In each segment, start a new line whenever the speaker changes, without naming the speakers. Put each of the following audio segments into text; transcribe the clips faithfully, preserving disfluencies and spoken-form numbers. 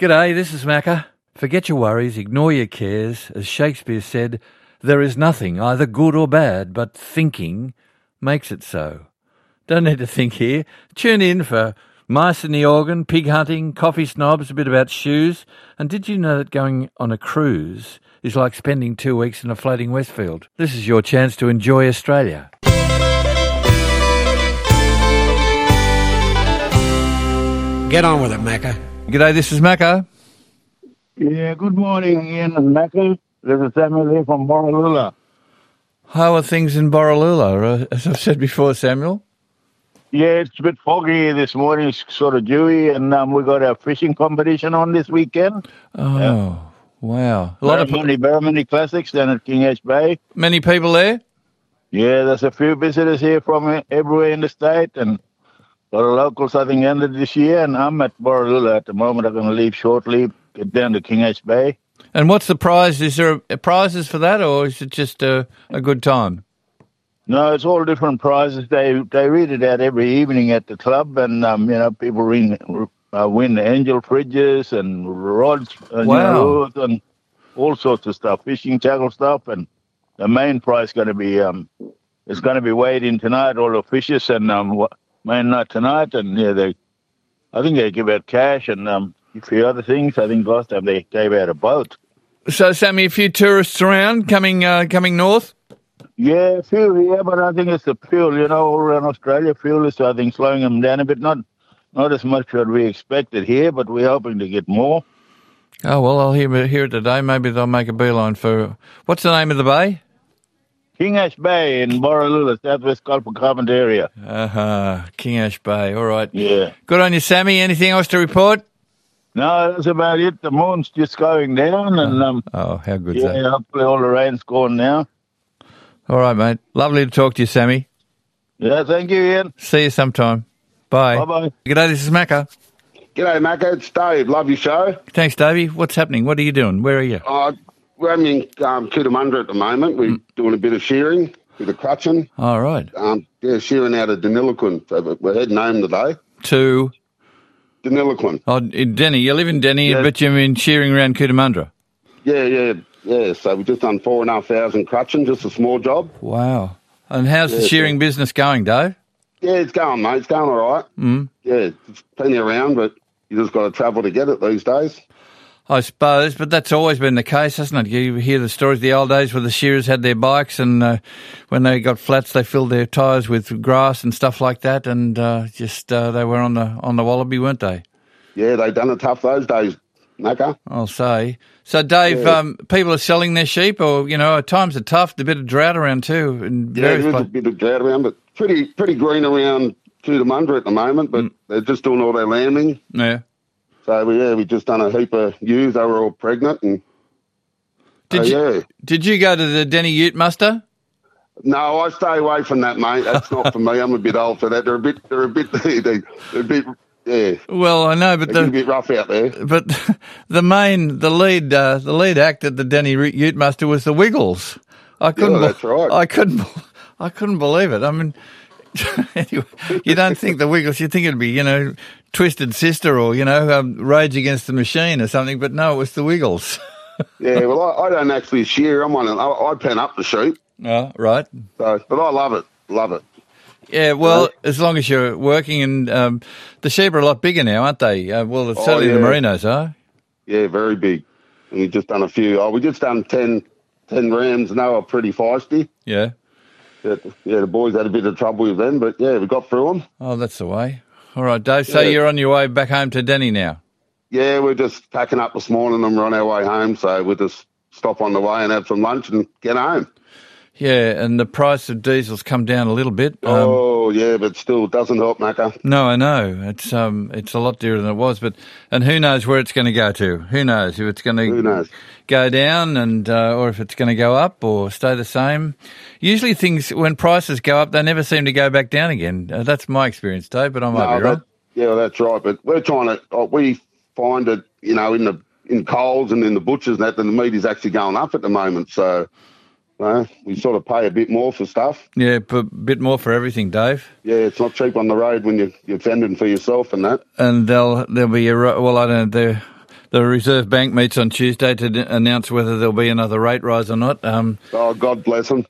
G'day, this is Macca. Forget your worries, ignore your cares. As Shakespeare said, there is nothing, either good or bad, but thinking makes it so. Don't need to think here. Tune in for mice in the organ, pig hunting, coffee snobs, a bit about shoes. And did you know that going on a cruise is like spending two weeks in a floating Westfield? This is your chance to enjoy Australia.
Get on with it, Macca.
G'day, this is Macca.
Yeah, good morning, Ian and Macca. This is Samuel here from Borroloola.
How are things in Borroloola, uh, as I've said before, Samuel?
Yeah, it's a bit foggy this morning. It's sort of dewy, and um, we got our fishing competition on this weekend.
Oh, yeah. Wow. A lot of
Barramundi, Barramundi Classics down at King Edge Bay.
Many people there?
Yeah, there's a few visitors here from everywhere in the state, and a lot of locals, I think, ended this year, and I'm at Borroloola at the moment. I'm going to leave shortly, get down to King Edge Bay.
And what's the prize? Is there a, a prizes for that, or is it just a, a good time?
No, it's all different prizes. They they read it out every evening at the club, and um, you know, people win uh, win angel fridges and rods, and,
wow.
you know, and all sorts of stuff, fishing tackle stuff. And the main prize going to be um, it's going to be weighed in tonight. All the fishes and um, main night tonight, and yeah, they I think they give out cash and um, a few other things. I think last time they gave out a boat.
So, Sammy, a few tourists around coming uh, coming north?
Yeah, fuel, yeah, but I think it's the fuel, you know, all around Australia. Fuel is, I think, slowing them down a bit. Not not as much as we expected here, but we're hoping to get more.
Oh, well, I'll hear, hear it today. Maybe they'll make a beeline for... What's the name of the bay?
King Ash Bay in Borroloola, southwest Gulf of Carpenter area.
Uh-huh, King Ash Bay, all right.
Yeah.
Good on you, Sammy. Anything else to report?
No, that's about it. The moon's just going down, and... um.
Oh, how good's
yeah,
that?
Yeah, hopefully all the rain's gone now.
All right, mate. Lovely to talk to you, Sammy.
Yeah, thank you, Ian.
See you sometime. Bye.
Bye-bye.
G'day, this is Macca.
G'day, Macca. It's Dave. Love your show.
Thanks, Davey. What's happening? What are you doing? Where are you?
Uh, we're having in um, Cootamundra at the moment. We're mm. doing a bit of shearing, a bit of crutching.
All right.
Um, yeah, shearing out of Deniliquin. So we're heading home today.
To?
Deniliquin.
Oh, in Denny. You live in Denny,
yeah.
but you've been shearing around Cootamundra.
Yeah, yeah, yeah. So we've just done four and a half thousand crutching, just a small job.
Wow. And how's
yeah,
the shearing
so,
business going, Dave?
Yeah, it's going, mate. It's going all right.
Mm.
Yeah, it's plenty around, but you just got to travel to get it these days.
I suppose, but that's always been the case, hasn't it? You hear the stories of the old days where the shearers had their bikes, and uh, when they got flats, they filled their tyres with grass and stuff like that, and uh, just uh, they were on the on the wallaby, weren't they?
Yeah, they done it tough those days, Macca.
I'll say. So, Dave,
yeah.
um, people are selling their sheep, or, you know, times are tough, there's a bit of drought around too. In
yeah, there is
places.
a bit of drought around, but pretty pretty green around Cootamundra at the moment, but mm. they're just doing all their lambing.
Yeah.
So, yeah, we just done a heap of ewes. They were all pregnant. And
Did,
uh,
you,
yeah.
did you go to the Denny Ute muster?
No, I stay away from that, mate. That's not for me. I'm a bit old for that. They're a bit, they're a bit, they're a bit, yeah.
Well, I know, but
they're
the,
a bit rough out there.
But the main, the lead, uh, the lead act at the Denny Ute muster was the Wiggles. I couldn't.
Yeah, that's right.
I couldn't. I couldn't believe it. I mean, anyway, you don't think the Wiggles? You think it'd be, you know, Twisted Sister or, you know, um, Rage Against the Machine or something. But no, it was the Wiggles.
Yeah, well, I, I don't actually shear. I'm on. I, I pen up the sheep.
Oh, right.
So, but I love it. Love it.
Yeah, well,
you know?
as long as you're working, and um, the sheep are a lot bigger now, aren't they? Uh, well, certainly
oh, yeah.
the merinos are.
Yeah, very big. And we've just done a few. Oh, we just done ten, ten rams, and they were pretty feisty.
Yeah.
Yeah, yeah, the boys had a bit of trouble with them, but yeah, we got through them.
Oh, that's the way. All right, Dave, so
yeah.
you're on your way back home to Denny now?
Yeah, we're just packing up this morning and we're on our way home, so we'll just stop on the way and have some lunch and get home.
Yeah, and the price of diesel's come down a little bit. Um,
oh, yeah, but still, it doesn't help, Macca.
No, I know. It's um, it's a lot dearer than it was, but and who knows where it's going to go to? Who knows if it's going to go down and uh, or if it's going to go up or stay the same? Usually things, when prices go up, they never seem to go back down again. Uh, that's my experience, Dave, but I might
no,
be wrong.
That, yeah, well, that's right, but we're trying to, oh, we find that, you know, in the in Coles and in the butchers and that, the meat is actually going up at the moment, so... No, we sort of pay a bit more for stuff.
Yeah, a bit more for everything, Dave.
Yeah, it's not cheap on the road when you're, you're fending for yourself and that.
And they'll there'll be a well, I don't know. the Reserve Bank meets on Tuesday to d- announce whether there'll be another rate rise or not. Um,
Oh, God bless them.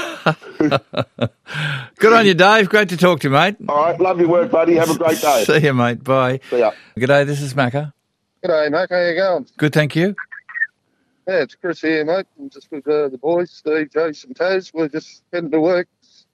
good on you, Dave. Great to talk to you, mate.
All right, love your work, buddy. Have a great day.
See you, mate. Bye.
See ya.
G'day, this is Macca.
G'day, mate. How you going?
Good, thank you.
Yeah, it's Chris here, mate. I'm just with uh, the boys, Steve, Jason, Taz. We're just heading to work,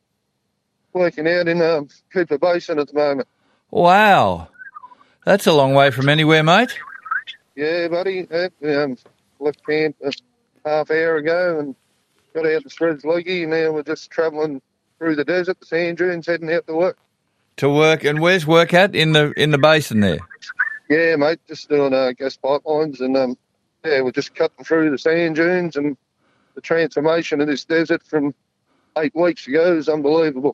working out in um, Cooper Basin at the moment.
Wow. That's a long way from anywhere, mate.
Yeah, buddy. Yeah, we, um, left camp a half hour ago and got out to Spreads Leaky, and now we're just travelling through the desert, the sand dunes, heading out to work.
To work, and where's work at? In the in the basin there?
Yeah, mate, just doing uh, gas pipelines, and um, yeah, we're just cutting through the sand dunes, and the transformation of this desert from eight weeks ago is unbelievable.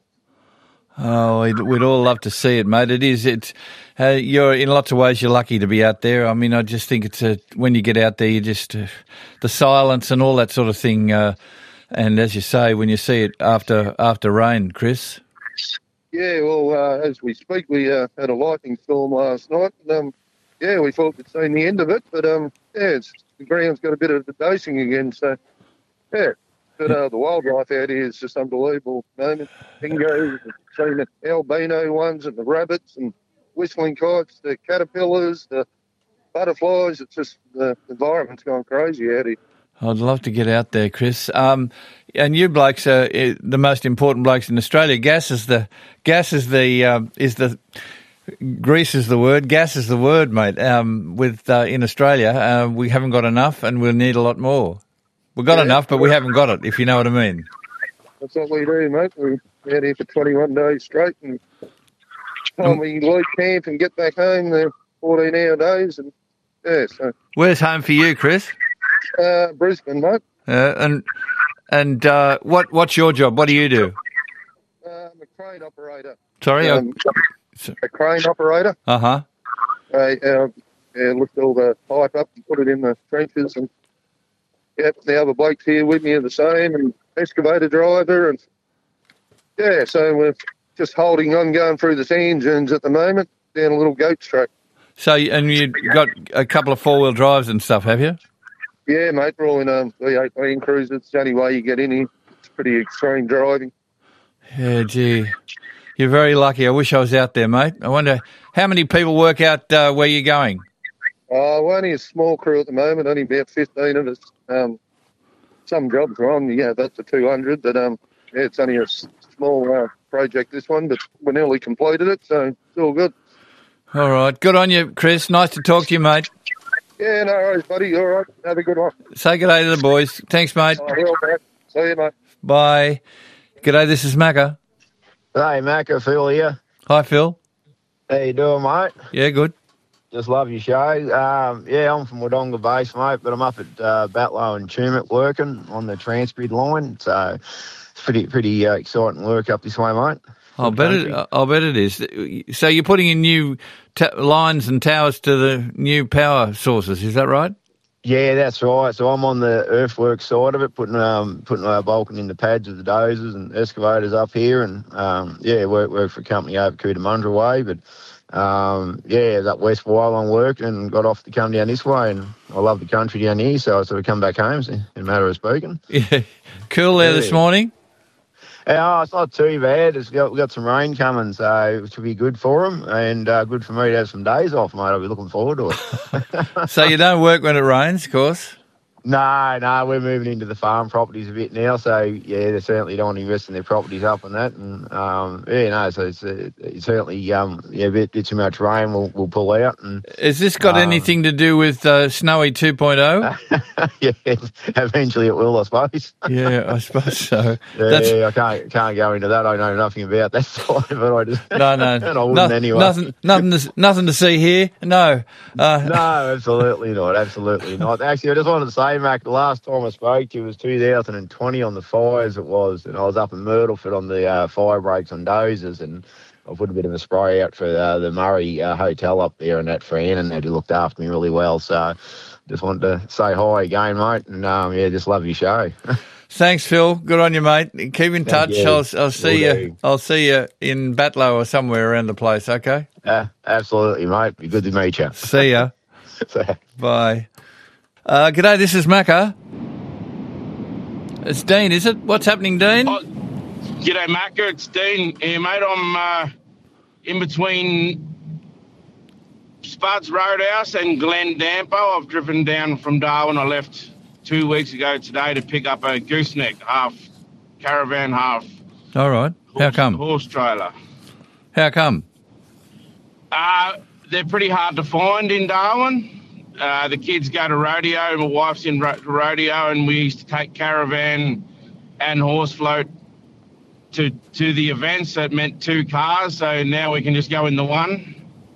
Oh, we'd, we'd all love to see it, mate. It is. It's. Uh, you're in lots of ways. You're lucky to be out there. I mean, I just think it's a when you get out there, you just uh, the silence and all that sort of thing. Uh, and as you say, when you see it after after rain, Chris.
Yeah, well, uh, as we speak, we uh, had a lightning storm last night. And, um, yeah, we thought we'd seen the end of it, but um, yeah, it's, the ground's got a bit of the dosing again. So yeah, but uh, the wildlife out here is just unbelievable. Moment, dingoes, seen the albino ones, and the rabbits, and whistling kites, the caterpillars, the butterflies. It's just the environment's gone crazy out here.
I'd love to get out there, Chris. Um, and you blokes are uh, the most important blokes in Australia. Gas is the gas is the um, is the grease is the word. Gas is the word, mate. Um, with uh, in Australia, uh, we haven't got enough, and we'll need a lot more. We've got
Yeah.
enough, but we haven't got it. If you know what I mean.
That's what we do, mate. We're out here for twenty-one days straight, and time we leave camp and get back home, they're fourteen-hour days, and yeah, so
Where's home for you, Chris?
uh, Brisbane, mate.
Uh, and and uh, what what's your job? What do you do?
Uh, I'm a crane operator.
Sorry.
Um, a crane operator.
Uh huh.
I uh, yeah, lift all the pipe up and put it in the trenches, and yeah, the other blokes here with me are the same, and excavator driver, and yeah, so we're just holding on, going through the sand dunes at the moment, down a little goat track.
So and you got a couple of four wheel drives and stuff, have you?
Yeah, mate, we're all in um, V eight Land Cruisers. It's the only way you get in here. It's pretty extreme driving.
Yeah, gee. You're very lucky. I wish I was out there, mate. I wonder how many people work out uh, where you're going?
Uh, we're only a small crew at the moment, only about fifteen of us. Um, some jobs are on, yeah, that's a two hundred, but um, yeah, it's only a s- small uh, project, this one, but we nearly completed it, so it's all good.
All right. Good on you, Chris. Nice to talk to you, mate.
Yeah, no worries, buddy. All right, have a good one.
Say good day to the boys. Thanks, mate.
Oh, well, mate. See you, mate.
Bye. G'day, this is Macca.
Hey, Macca, Phil here.
Hi, Phil.
How you doing, mate?
Yeah, good.
Just love your show. Um, yeah, I'm from Wodonga Base, mate, but I'm up at uh, Batlow and Tumut working on the Transgrid line, so it's pretty pretty uh, exciting work up this way, mate.
I'll bet it. I'll bet it is. So you're putting in new ta- lines and towers to the new power sources. Is that right?
Yeah, that's right. So I'm on the earthwork side of it, putting um putting our bulking in the pads of the dozers and excavators up here, and um yeah, work work for a company over Cootamundra way, but um yeah, that West Wyalong worked and got off to come down this way, and I love the country down here, so I sort of come back home, so, in a matter of speaking.
Yeah. Cool there
Yeah.
this morning.
Yeah, it's not too bad. It's got, we've got some rain coming, so it should be good for them, and uh, good for me to have some days off, mate. I'll be looking forward to it.
So you don't work when it rains, of course.
No, no, we're moving into the farm properties a bit now, so yeah, they certainly don't want to invest in their properties up and that, and um, yeah, no, so it's, uh, it's certainly um, yeah, a bit, bit too much rain. We'll we'll pull out, and
Has this got
Um,
anything to do with uh, Snowy two point oh?
yeah, eventually it will, I suppose.
Yeah, I suppose so.
Yeah,
That's,
I can't can't go into that. I know nothing about that side of it. I just
no, no,
and I wouldn't
no-
anyway.
nothing, nothing, to, nothing to see here. No, uh,
No, absolutely not. Absolutely not. Actually, I just wanted to say, Mac, the last time I spoke to you was two thousand twenty on the fires it was, and I was up in Myrtleford on the uh, fire breaks on dozers, and I put a bit of a spray out for uh, the Murray uh, Hotel up there and that for Ann, and they looked after me really well. So just wanted to say hi again, mate, and um, yeah, just love your show.
thanks, Phil. Good on you, mate. Keep in touch.
you.
I'll, I'll see
Will
you.
do.
I'll see you in Batlow or somewhere around the place. Okay.
uh, absolutely, mate. Be good to meet you.
See ya.
So,
Bye. Uh, g'day, this is Macca. It's Dean, is it? What's happening, Dean?
Oh, g'day, Macca. It's Dean here, mate. I'm uh, in between Spuds Roadhouse and Glen Dampo. I've driven down from Darwin. I left two weeks ago today to pick up a gooseneck, half caravan, half
All right. How
horse,
come?
horse trailer.
How come?
Uh, they're pretty hard to find in Darwin. Uh, the kids go to rodeo. My wife's in ro- rodeo, and we used to take caravan and horse float to to the events. That meant two cars, so now we can just go in the one.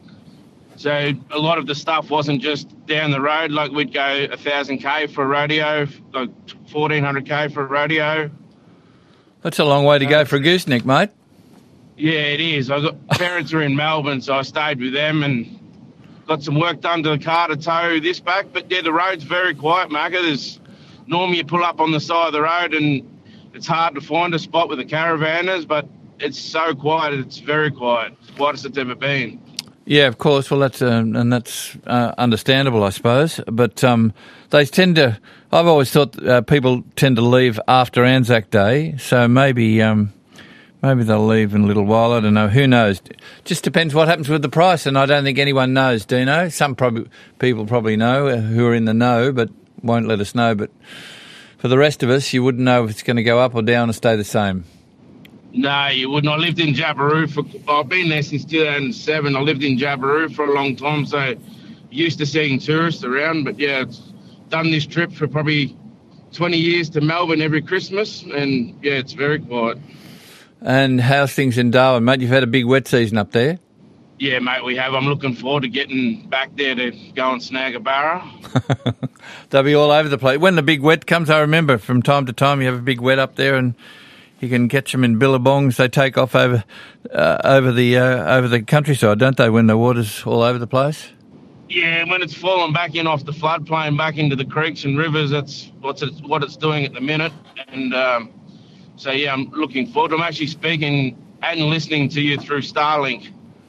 So a lot of the stuff wasn't just down the road. Like we'd go a thousand k for a rodeo, like fourteen hundred k for a rodeo.
That's a long way to go for a gooseneck, mate.
Yeah, it is. I got parents are in Melbourne, so I stayed with them and got some work done to the car to tow this back. But yeah, the road's very quiet, Macca. There's normally you pull up on the side of the road and it's hard to find a spot with the caravanners, but it's so quiet. It's very quiet. It's quietest it's ever been.
Yeah, of course. Well, that's um, and that's uh, understandable, I suppose. But um, they tend to. I've always thought uh, people tend to leave after Anzac Day, so maybe um, maybe they'll leave in a little while. I don't know. Who knows? Just depends what happens with the price, and I don't think anyone knows. Dino, some probably people probably know uh, who are in the know, but won't let us know. But for the rest of us, you wouldn't know if it's going to go up or down or stay the same.
No, you wouldn't. I lived in Jabiru for. I've been there since two thousand seven. I lived in Jabiru for a long time, so used to seeing tourists around. But yeah, it's done this trip for probably twenty years to Melbourne every Christmas, and yeah, it's very quiet.
And how's things in Darwin, mate? You've had a big wet season up there.
Yeah, mate, we have. I'm looking forward to getting back there to go and snag a barra.
They'll be all over the place. When the big wet comes, I remember from time to time you have a big wet up there, and you can catch them in billabongs. They take off over uh, over the uh, over the countryside, don't they? When the water's all over the place.
Yeah, when it's falling back in off the floodplain, back into the creeks and rivers, that's what's it, what it's doing at the minute. And um, so yeah, I'm looking forward. I'm actually speaking and listening to you through Starlink.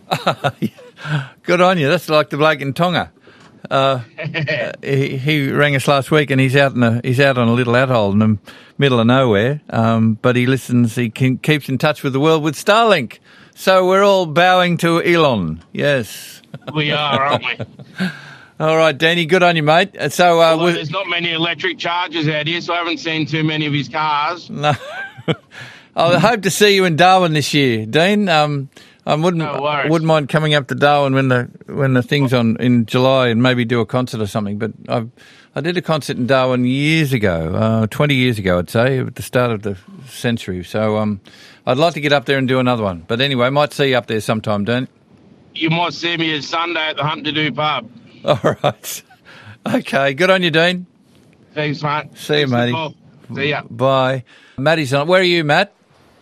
Good on you. That's like the bloke in Tonga. Uh, he, he rang us last week, and he's out in a, he's out on a little atoll in the middle of nowhere. Um, but he listens. He can, keeps in touch with the world with Starlink. So we're all bowing to Elon. Yes,
we are, aren't we?
All right, Danny. Good on you, mate. So uh,
well, there's not many electric chargers out here, so I haven't seen too many of his cars.
No. I hope to see you in Darwin this year, Dean. Um, I wouldn't
no
wouldn't mind coming up to Darwin when the when the thing's on in July and maybe do a concert or something. But I I did a concert in Darwin years ago, uh, twenty years ago, I'd say, at the start of the century. So um, I'd like to get up there and do another one. But anyway, might see you up there sometime, Dean.
You might see me at Sunday at the Hunt to Do pub.
All right. Okay. Good on you, Dean.
Thanks, mate.
See you,
Thanks
matey.
See ya.
Bye. Matty's on. Where are you, Matt?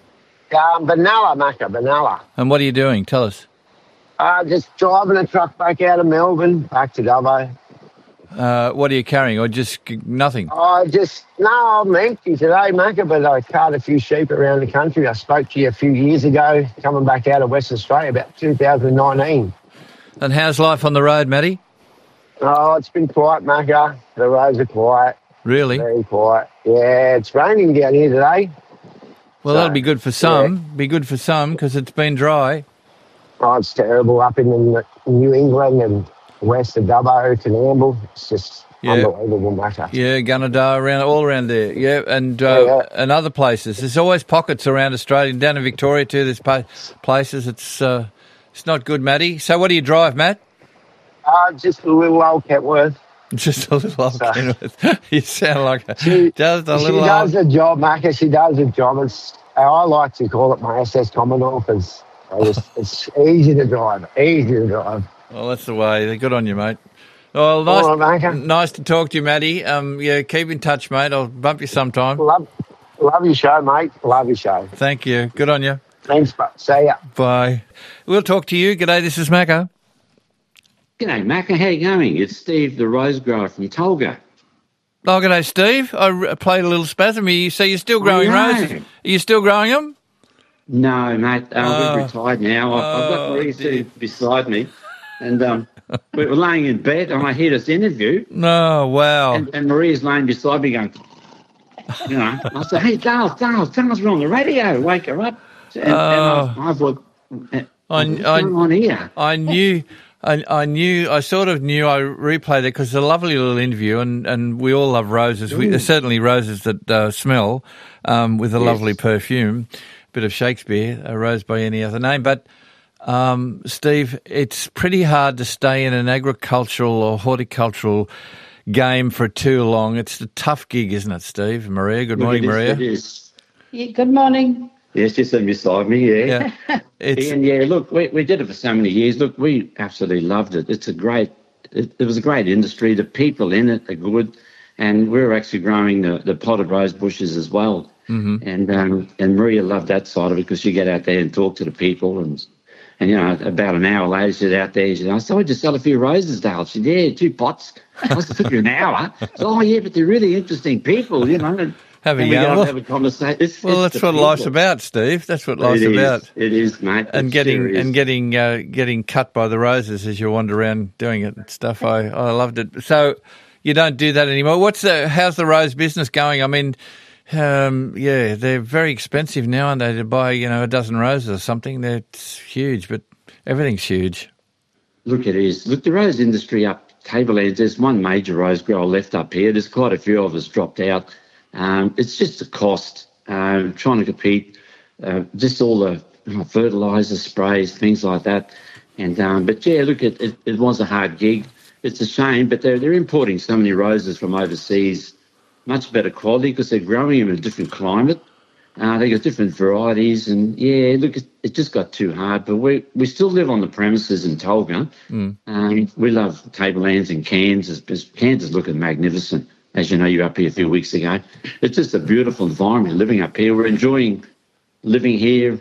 Um, Benalla, Macca, Benalla.
And what are you doing? Tell us.
Uh, just driving a truck back out of Melbourne, back to Dubbo.
Uh, what are you carrying, or just nothing?
I just, no, I'm empty today, Macca, but I cart a few sheep around the country. I spoke to you a few years ago, coming back out of Western Australia, about two thousand nineteen.
And how's life on the road, Matty?
Oh, it's been quiet, Macca. The roads are quiet.
Really?
Very quiet. Yeah, it's raining down here today.
Well,
so,
that'll be good for some.
Yeah.
Be good for some because it's been dry.
Oh, it's terrible up in the New England and west of Dubbo, Canamble. It's just
Yeah.
unbelievable, Macca.
Yeah, Gunnedah, around all around there. Yeah, and uh,
Yeah, yeah.
and other places. There's always pockets around Australia, down in Victoria too. There's pa- places. It's uh, it's not good, Matty. So, what do you drive, Matt?
Uh, just a little old Kentworth.
Just a little old
So-
Kenworth. You sound like a,
She,
just a
she
little
does
old.
the job, Macca. She does the job. It's, I like to call it my S S Commodore because it's easy to drive. Easy to drive.
Well, that's the way. They're good on you, mate. Well, nice,
All right, Macca.
nice to talk to you, Matty. Um, yeah, keep in touch, mate. I'll bump you sometime.
Love, love your show, mate. Love your show.
Thank you. Good on you.
Thanks, but see ya.
Bye. We'll talk to you. G'day, this is Macca.
G'day, Macca. How you going? It's Steve, the rose grower from Tolga.
Oh, g'day, Steve. I r- played a little spasm. You so you're still growing
I know.
roses? Are you still growing them?
No, mate. Uh,
Oh.
we've retired now. I've, I've got
Oh,
Maurice
dear.
beside me, and um, we were laying in bed and I hear this interview.
No, wow.
And, and Maria's laying beside me going, you know, I said, hey, Dale, Dale, Dale's on the radio. Wake her up. And, and I, I thought,
I,
what's
I,
going on here?
I knew... I, I knew, I sort of knew, I replayed it because it's a lovely little interview, and, and we all love roses. We, there's certainly roses that uh, smell um, with a
Yes.
lovely perfume. Bit of Shakespeare, a rose by any other name. But, um, Steve, it's pretty hard to stay in an agricultural or horticultural game for too long. It's a tough gig, isn't it, Steve? Maria, good
Look,
morning,
it is,
Maria.
It is.
Yeah, good morning.
Yes, just sitting beside me, yeah.
Yeah, it's,
And yeah, look, we, we did it for so many years. Look, we absolutely loved it. It's a great, it, it was a great industry. The people in it are good. And we were actually growing the, the potted rose bushes as well.
mm-hmm.
And um, and Maria loved that side of it because she get out there and talk to the people. And, and you know, about an hour later, she's out there. She said, I said, I just sell a few roses, Dale. She said, yeah, two pots. I said, it took you an hour. I said, oh, yeah, but they're really interesting people, you know. And,
Have a
and we go
yarn.
and have a conversation. It's,
Well,
it's
that's
the
what life's
people.
about, Steve. That's what life's
It is.
about.
It is, mate.
And
It
getting
sure is.
and getting uh, getting cut by the roses as you wander around doing it and stuff. I, I loved it. So you don't do that anymore. What's the how's the rose business going? I mean, um, yeah, they're very expensive now, aren't they? To buy, you know, a dozen roses or something. They're it's huge, but everything's huge.
Look, it is. Look, the rose industry up Tablelands, there's one major rose grower left up here. There's quite a few of us dropped out. Um, it's just a cost, um, trying to compete, uh, just all the you know, fertiliser, sprays, things like that. And um, But, yeah, look, it, it, it was a hard gig. It's a shame, but they're, they're importing so many roses from overseas, much better quality because they're growing them in a different climate. Uh, they got different varieties, and yeah, look, it, it just got too hard. But we we still live on the premises in Tolga.
Mm.
Um, we love Tablelands and Cairns. It's- Cairns is looking magnificent, as you know. You were up here a few weeks ago. It's just a beautiful environment living up here. We're enjoying living here,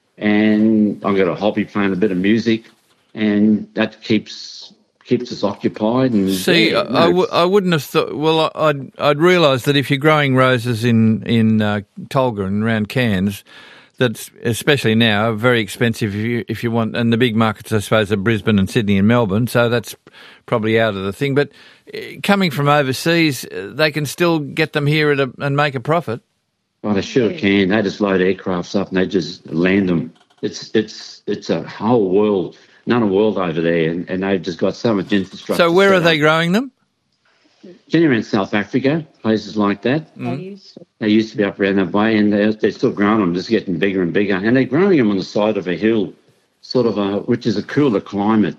and I've got a hobby playing a bit of music, and that keeps keeps us occupied. And
See,
yeah,
I,
no,
I, w-
it's-
I wouldn't have thought. Well, I- I'd I'd realised that if you're growing roses in in uh, Tolga and around Cairns, that's especially now very expensive if you if you want. And the big markets, I suppose, are Brisbane and Sydney and Melbourne. So that's probably out of the thing. But uh, coming from overseas, uh, they can still get them here at a, and make a profit.
Well, they sure can. They just load aircrafts up and they just land them. It's it's it's a whole world, another world over there, and, and they've just got so much infrastructure.
So where
set
are they
up.
growing them?
Generally in South Africa, places like that.
I used to.
They used to be up around that way, and they're, they're still growing them, just getting bigger and bigger. And they're growing them on the side of a hill, sort of a, which is a cooler climate.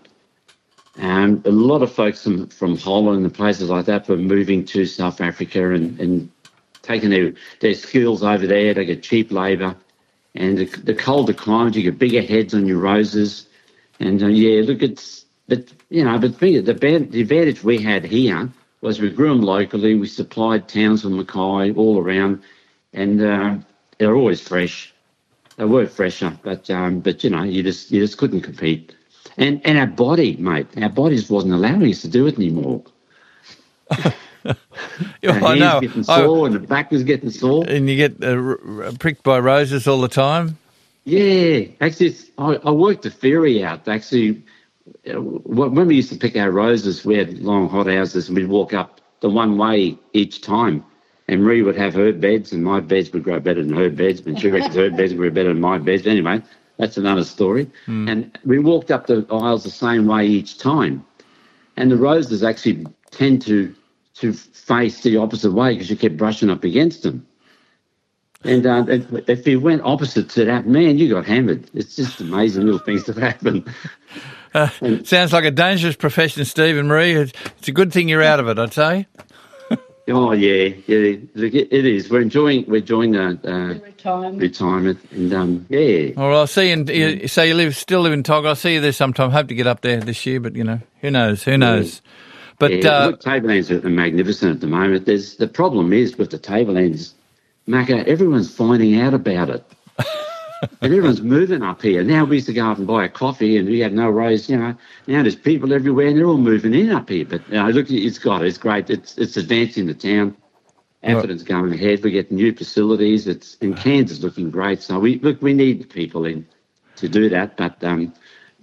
Um, a lot of folks from, from Holland and places like that were moving to South Africa and, and taking their, their skills over there. They get cheap labour. And the, the colder climate, you get bigger heads on your roses. And uh, yeah, look, it's, but, you know, but the, the, the advantage we had here was we grew them locally. We supplied towns from Mackay all around, and uh, they're always fresh. They were fresher, but um, but you know, you just you just couldn't compete. And and our body, mate, our bodies wasn't allowing us to do it anymore.
Yeah,
Our
I
hands
know.
getting
I-
sore, and the back was getting sore.
and you get uh, r- r- pricked by roses all the time.
Yeah, actually, it's, I, I worked the ferry out. Actually, uh, wh- when we used to pick our roses, we had long hot houses, and we'd walk up the one way each time. And Marie would have her beds, and my beds would grow better than her beds, but she reckons her beds grow better than my beds. Anyway, that's another story. And we walked up the aisles the same way each time. And the roses actually tend to to face the opposite way because you kept brushing up against them. And uh, if if you went opposite to that, man, you got hammered. It's just amazing little things that happen.
Uh, sounds like a dangerous profession, Steve and Marie. It's, it's a good thing you're out of it, I'd say.
Oh yeah, yeah, look, it, it is. We're enjoying we're enjoying the uh,
Retirement.
retirement, and um, yeah,
Well, I'll see you. In, you say you live, still live in Tog. I'll see you there sometime. Hope to get up there this year, but you know, who knows? Who knows? But
yeah.
uh,
Look, Tablelands are magnificent at the moment. There's the problem is with the Tablelands, Macca, everyone's finding out about it. And everyone's moving up here. Now we used to go up and buy a coffee and we had no rows, you know. Now there's people everywhere and they're all moving in up here. But you know, look, it's got it. It's great. It's it's advancing the town. Atherton's going ahead. We're getting new facilities. It's and Cairns is looking great. So we look, we need people in to do that. But um,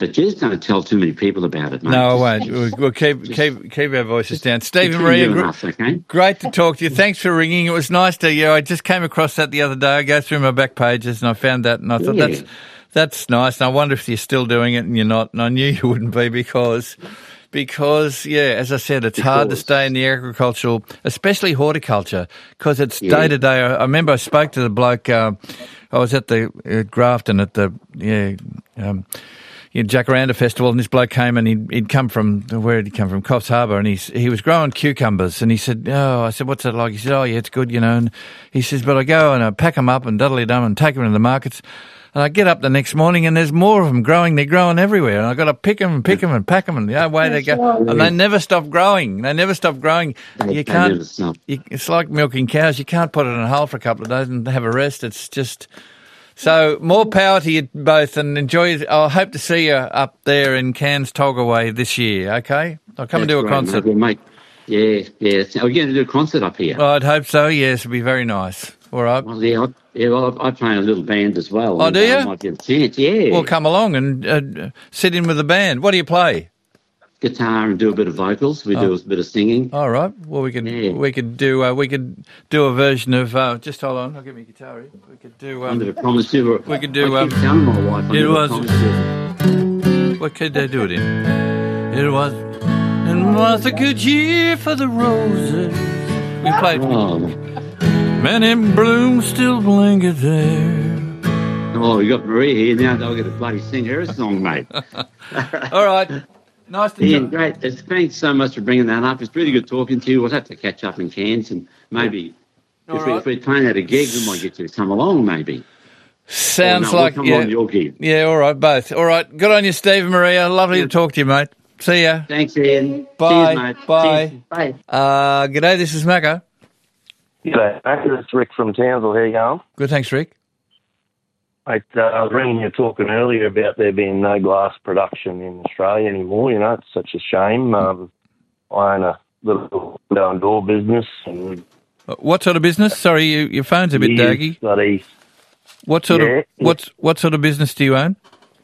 But you just don't tell too many people about it, mate.
No, I
Just-
won't. We'll, we'll keep keep keep our voices down. Stephen
between
Maria,
you and
gr-
us, okay?
great to talk to you. Thanks for ringing. It was nice to you. I just came across that the other day. I go through my back pages and I found that, and I thought
Yeah.
that's that's nice. And I wonder if you're still doing it, and you're not. And I knew you wouldn't be because. Because, yeah, as I said, it's hard to
Because-
stay in the agricultural, especially horticulture, because it's
Yeah.
day to day. I I remember I spoke to the bloke, uh, I was at the uh, Grafton at the, yeah, um, yeah, Jacaranda Festival, and this bloke came and he'd, he'd come from, where did he come from? Coffs Harbour, and he's, he was growing cucumbers, and he said, oh, I said, what's that like? He said, oh, yeah, it's good, you know, and he says, but I go and I pack them up and duddly-dum and take them to the markets. And I get up the next morning and there's more of them growing. They're growing everywhere. And I've got to pick them and pick them and pack them and yeah, away they go. And they never stop growing. They never stop growing.
They-
You
they
can't,
never stop.
you, it's like milking cows. You can't put it in a hole for a couple of days and have a rest. It's just, so more power to you both and enjoy. I hope to see you up there in Cairns Tolgaway this year, okay? I'll come and do a
That's great,
concert.
mate. We'll make, yeah, yeah. Are we going to do a concert up here?
I'd hope so, yes. It'd be very nice. All right.
Well, yeah, I, yeah, well, I, I play in a little band as well.
Oh,
and,
do
uh,
you?
might get a chance, yeah.
Well, come along and uh, sit in with the band. What do you play?
Guitar and do a bit of vocals. We do a bit of singing.
All right. Well, we could
Yeah.
we could do uh, we could do a version of. Uh, just hold on. I'll get my guitar here. We could do.
I'm
Um,
going to promise you.
we could do,
I keep
um,
telling my wife. I'm
it
gonna
was-
promise you.
what could they do it in? It was. And was a good year for the roses. We played.
Oh,
Many blooms still linger there.
oh, we got Maria here now. I'll get to bloody sing her a song, mate.
All right. Nice to
Yeah,
talk.
great. It's- Thanks so much for bringing that up. It's really good talking to you. We'll have to catch up in Cairns and maybe
All
if, we,
right.
if we're playing at a gig, we might get you to come along, maybe.
Sounds
Or no, we'll
like
come
yeah.
on your gig.
Yeah. All right. Both. All right. Good on you, Steve and Maria. Lovely to talk to you, mate. See ya.
Thanks, Ian.
Bye.
Cheers, mate.
Bye.
Cheers. Bye.
Uh, g'day. This is Macca.
G'day, mate. It's Rick from Townsville. How you going?
Good. Thanks, Rick.
Mate, uh, I was ringing you talking earlier about there being no glass production in Australia anymore. You know, it's such a shame. Um, I own a little window and door business and
Uh, What sort of business? Sorry, you, your phone's a bit
years
daggy.
bloody,
What sort
Yeah,
of what what sort of business do you own?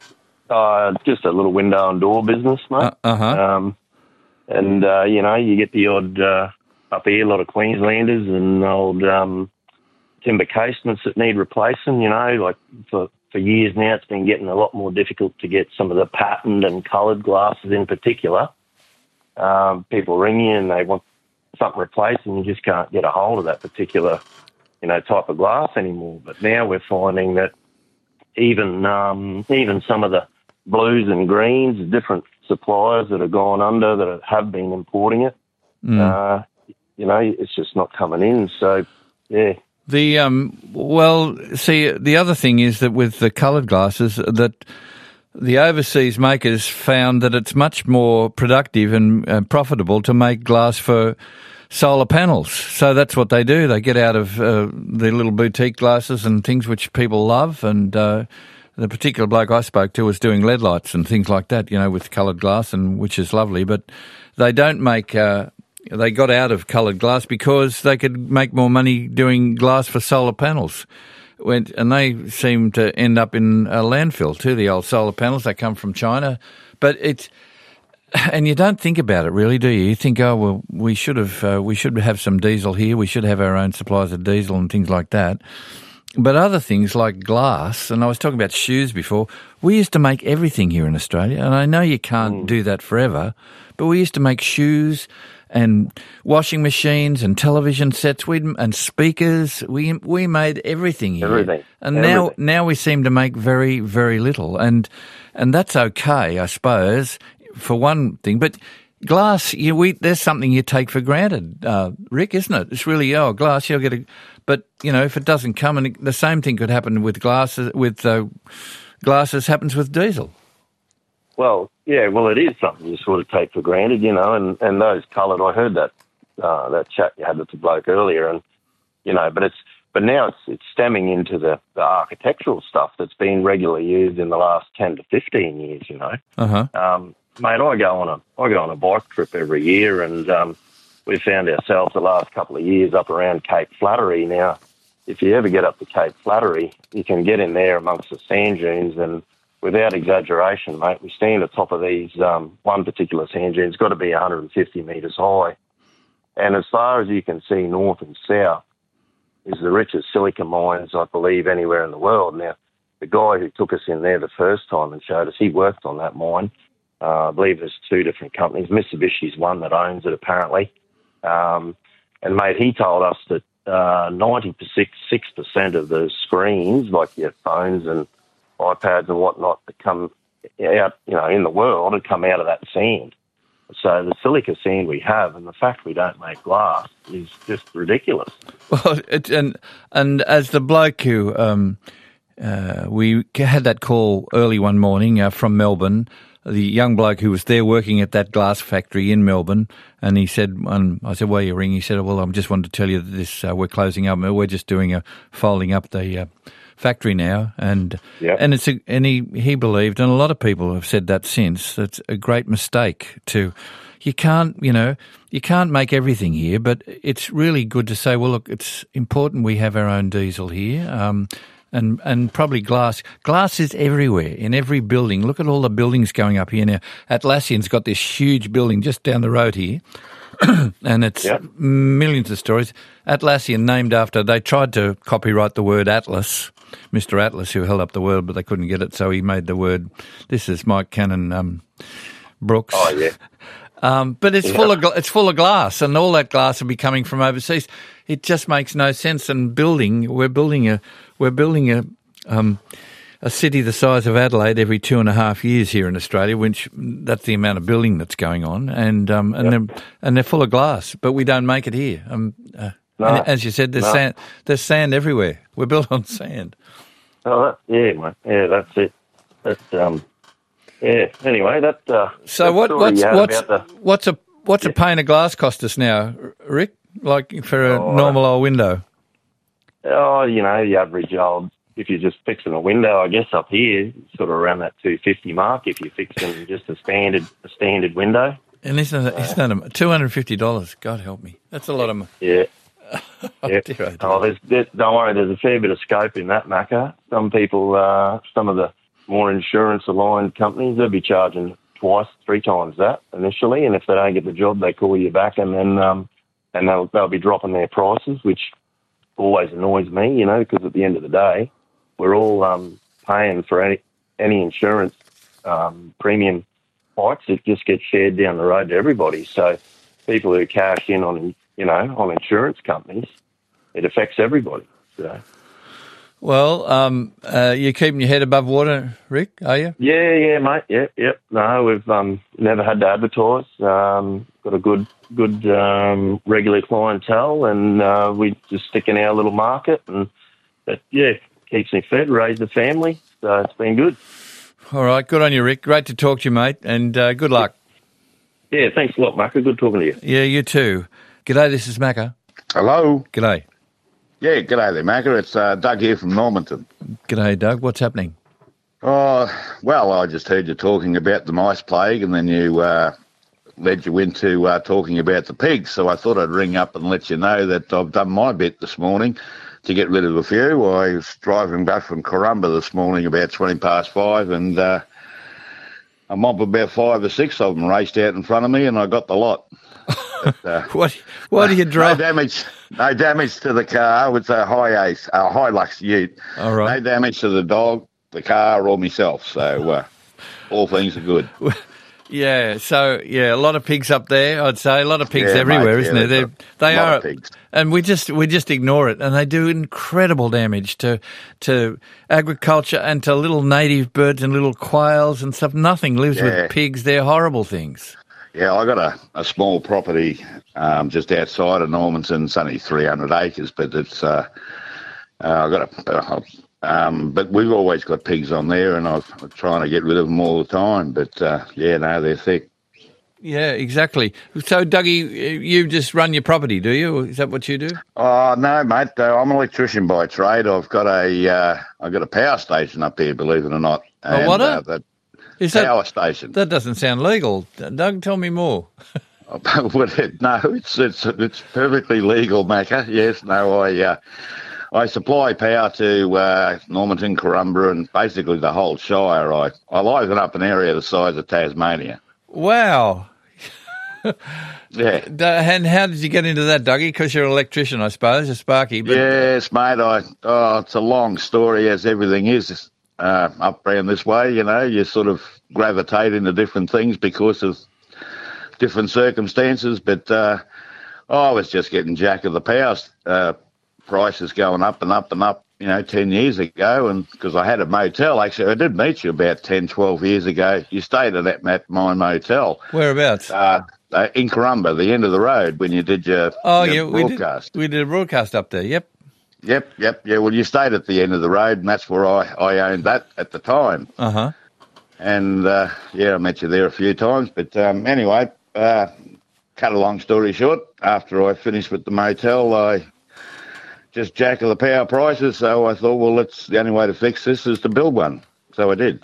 uh, just a little window and door business, mate.
Uh huh.
Um, and, uh, you know, you get the odd, uh, up here, a lot of Queenslanders and old um, timber casements that need replacing, you know, like for, for years now it's been getting a lot more difficult to get some of the patterned and coloured glasses in particular. Um, people ring you and they want something replaced and you just can't get a hold of that particular, you know, type of glass anymore. But now we're finding that even um, even some of the blues and greens, different suppliers that have gone under that have been importing it,
Mm.
uh, you know, it's just not coming in. So, yeah.
The um, well, see, the other thing is that with the coloured glasses, that the overseas makers found that it's much more productive and uh, profitable to make glass for solar panels. So that's what they do. They get out of uh, the little boutique glasses and things which people love. And uh, the particular bloke I spoke to was doing L E D lights and things like that, you know, with coloured glass, and which is lovely. But they don't make. Uh, They got out of coloured glass because they could make more money doing glass for solar panels. Went, and they seem to end up in a landfill too, the old solar panels. They come from China. But it's, and you don't think about it really, do you? You think, oh, well, we should have, uh, we should have some diesel here. We should have our own supplies of diesel and things like that. But other things like glass, and I was talking about shoes before, we used to make everything here in Australia. And I know you can't do that forever, but we used to make shoes and washing machines and television sets we and speakers. We we made everything here.
Everything.
And
Everything.
now now we seem to make very, very little. And and that's okay, I suppose, for one thing. But glass, you we there's something you take for granted, uh, Rick, isn't it? It's really, oh, glass, you'll get a... But, you know, if it doesn't come, and the same thing could happen with glasses, with uh, glasses happens with diesel.
Well, yeah, well, it is something you sort of take for granted, you know, and, and those coloured, I heard that uh, that chat you had with the bloke earlier, and, you know, but it's but now it's it's stemming into the, the architectural stuff that's been regularly used in the last ten to fifteen years, you know.
Uh-huh.
Um, mate, I go on a I go on a bike trip every year, and um, we found ourselves the last couple of years up around Cape Flattery. Now, if you ever get up to Cape Flattery, you can get in there amongst the sand dunes, and without exaggeration, mate, we stand atop of these, um, one particular sand dune. It's got to be one hundred fifty metres high. And as far as you can see north and south is the richest silica mines, I believe, anywhere in the world. Now, the guy who took us in there the first time and showed us, he worked on that mine. Uh, I believe there's two different companies. Mitsubishi's one that owns it, apparently. Um, and, mate, he told us that uh, ninety-six percent of the screens, like your phones and iPads and whatnot, that come out, you know, in the world, had come out of that sand. So the silica sand we have, and the fact we don't make glass, is just ridiculous.
Well, it, and and as the bloke who um, uh, we had that call early one morning uh, from Melbourne, the young bloke who was there working at that glass factory in Melbourne, and he said, um, I said, "Why are you ringing?" He said, "Well, I just wanted to tell you that this uh, we're closing up. We're just doing a folding up the uh, factory now," and
yep.
and it's a, and he he believed, and a lot of people have said that since. It's a great mistake to. You can't, you know, you can't make everything here, but it's really good to say, well, look, it's important we have our own diesel here, um, and and probably glass. Glass is everywhere, in every building. Look at all the buildings going up here now. Atlassian's got this huge building just down the road here, and it's
yep.
millions of stories. Atlassian, named after, they tried to copyright the word Atlas, Mister Atlas, who held up the world, but they couldn't get it, so he made the word, this is Mike Cannon um, Brooks.
Oh, yeah.
Um, but it's
yeah.
full of it's full of glass, and all that glass will be coming from overseas. It just makes no sense. And building, we're building a we're building a um, a city the size of Adelaide every two and a half years here in Australia. Which that's the amount of building that's going on, and um, and
yep.
they're and they're full of glass, but we don't make it here. Um, uh,
no.
and as you said, there's
no.
sand. There's sand everywhere. We're built on sand.
Oh, that, yeah, mate. Yeah, that's it. That's um. Yeah. Anyway, that. Uh,
so
that
what? What's what's
the,
what's a what's
yeah.
a pane of glass cost us now, Rick? Like for a
oh,
normal old window?
Oh, you know, the average old. If you're just fixing a window, I guess up here, sort of around that two fifty mark. If you're fixing just a standard a standard window.
And isn't that, isn't that two hundred fifty dollars? God help me, that's a lot of money.
Yeah.
oh,
yeah.
dear, oh, dear.
oh there's, there's, don't worry, there's a fair bit of scope in that, Macca. Some people, uh, some of the more insurance-aligned companies, they'll be charging twice, three times that initially, and if they don't get the job, they call you back, and then um, and they'll they'll be dropping their prices, which always annoys me, you know, because at the end of the day, we're all um, paying for any any insurance um, premium hikes. It just gets shared down the road to everybody. So people who cash in on, you know, on insurance companies, it affects everybody. So.
Well, um, uh, you're keeping your head above water, Rick, are you?
Yeah, yeah, mate. Yeah, yeah. No, we've um, never had to advertise. Um, got a good, good um, regular clientele, and uh, we just stick in our little market, and that yeah keeps me fed, raise the family. So it's been good.
All right, good on you, Rick. Great to talk to you, mate, and uh, good luck.
Yeah, thanks a lot, Macca. Good talking to you.
Yeah, you too. G'day, this is Macca.
Hello.
G'day.
Yeah, g'day there, Macca. It's uh, Doug here from Normanton.
G'day, Doug. What's happening?
Oh, well, I just heard you talking about the mice plague, and then you uh, led you into uh, talking about the pigs. So I thought I'd ring up and let you know that I've done my bit this morning to get rid of a few. I was driving back from Corumba this morning about twenty past five, and uh, a mob of about five or six of them raced out in front of me, and I got the lot. But, uh,
what what do you drive?
No damage, no damage to the car. It's a high ace, a Hilux Ute.
All right.
No damage to the dog, the car, or myself. So uh, all things are good.
Yeah. So yeah, a lot of pigs up there. I'd say a lot of pigs
Yeah,
everywhere,
mate,
isn't
yeah,
there? They
a lot
are,
of pigs.
and we just we just ignore it, and they do incredible damage to to agriculture and to little native birds and little quails and stuff. Nothing lives
Yeah.
with pigs. They're horrible things.
Yeah, I got a, a small property um, just outside of Normanton. It's only three hundred acres, but it's uh, uh, I got a. Uh, um, but we've always got pigs on there, and I've, I'm trying to get rid of them all the time. But uh, yeah, no, they're thick.
Yeah, exactly. So, Dougie, you just run your property, do you? Is that what you do?
Oh no, mate. Uh, I'm an electrician by trade. I've got a uh, I've got a power station up here, believe it or not.
A what?
Uh, that
Is
power
that,
station.
That doesn't sound legal. Doug, tell me more.
no, it's it's it's perfectly legal, Macca. Yes, no, I uh, I supply power to uh, Normanton, Corumba, and basically the whole Shire. I, I liven up an area the size of Tasmania.
Wow.
Yeah.
And how did you get into that, Dougie? Because you're an electrician, I suppose, a Sparky. But...
Yes, mate. I oh, it's a long story, as everything is uh, up around this way. You know, you sort of gravitate into different things because of different circumstances. But uh, I was just getting jack of the power uh, prices going up and up and up. You know, ten years ago, and because I had a motel. Actually, I did meet you about ten, twelve years ago. You stayed at that at my motel.
Whereabouts?
Uh, Uh, in Corumba, the end of the road, when you did your,
oh,
your
yeah,
broadcast.
We did, we did a broadcast up there, yep.
Yep, yep, yeah. Well, you stayed at the end of the road, and that's where I, I owned that at the time.
Uh-huh.
And, uh, yeah, I met you there a few times. But um, anyway, uh, cut a long story short, after I finished with the motel, I just jack of the power prices, so I thought, well, that's the only way to fix this is to build one. So I did.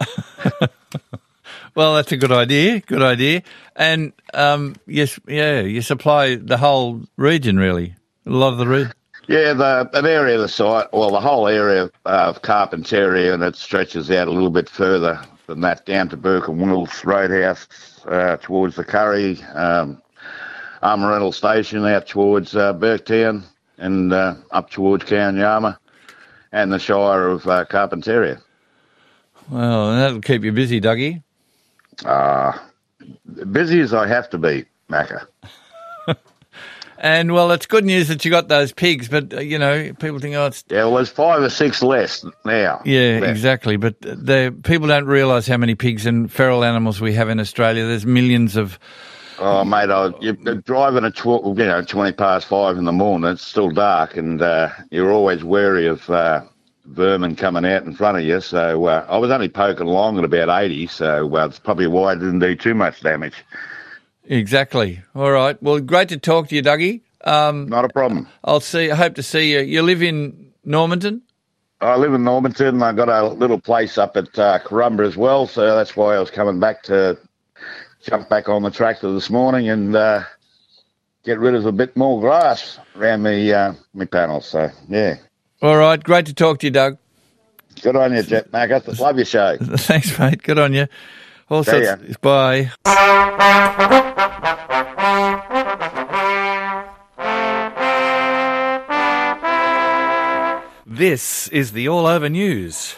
Well, that's a good idea. Good idea. And um, yes, yeah, you supply the whole region, really. A lot of the region.
Yeah, the an area of the site, well, the whole area of Carpentaria, and it stretches out a little bit further than that down to Burke and Wills Roadhouse, uh, towards the Curry, um, Armorental Station, out towards uh, Burketown, and uh, up towards Kownyama, and the Shire of uh, Carpentaria.
Well, that'll keep you busy, Dougie.
Uh, busy as I have to be, Macca.
And, well, it's good news that you got those pigs, but, uh, you know, people think, oh, it's...
Yeah, well, there's five or six less now.
Yeah,
left.
exactly. But the people don't realise how many pigs and feral animals we have in Australia. There's millions of...
Oh, mate, I, you're driving at, tw- you know, twenty past five in the morning, it's still dark, and uh, you're always wary of... Uh, vermin coming out in front of you, so uh, I was only poking along at about eighty, so uh, that's probably why I didn't do too much damage.
Exactly. All right. Well, great to talk to you, Dougie. Um,
Not a problem.
I'll see. I hope to see you. You live in Normanton?
I live in Normanton. I got a little place up at uh, Corumba as well, so that's why I was coming back to jump back on the tractor this morning and uh, get rid of a bit more grass around me uh, me panels. So yeah.
All right, great to talk to you, Doug.
Good on you, Jet Macca. Love your show.
Thanks, mate. Good on you. Also,
ya.
Bye. This is the All Over News.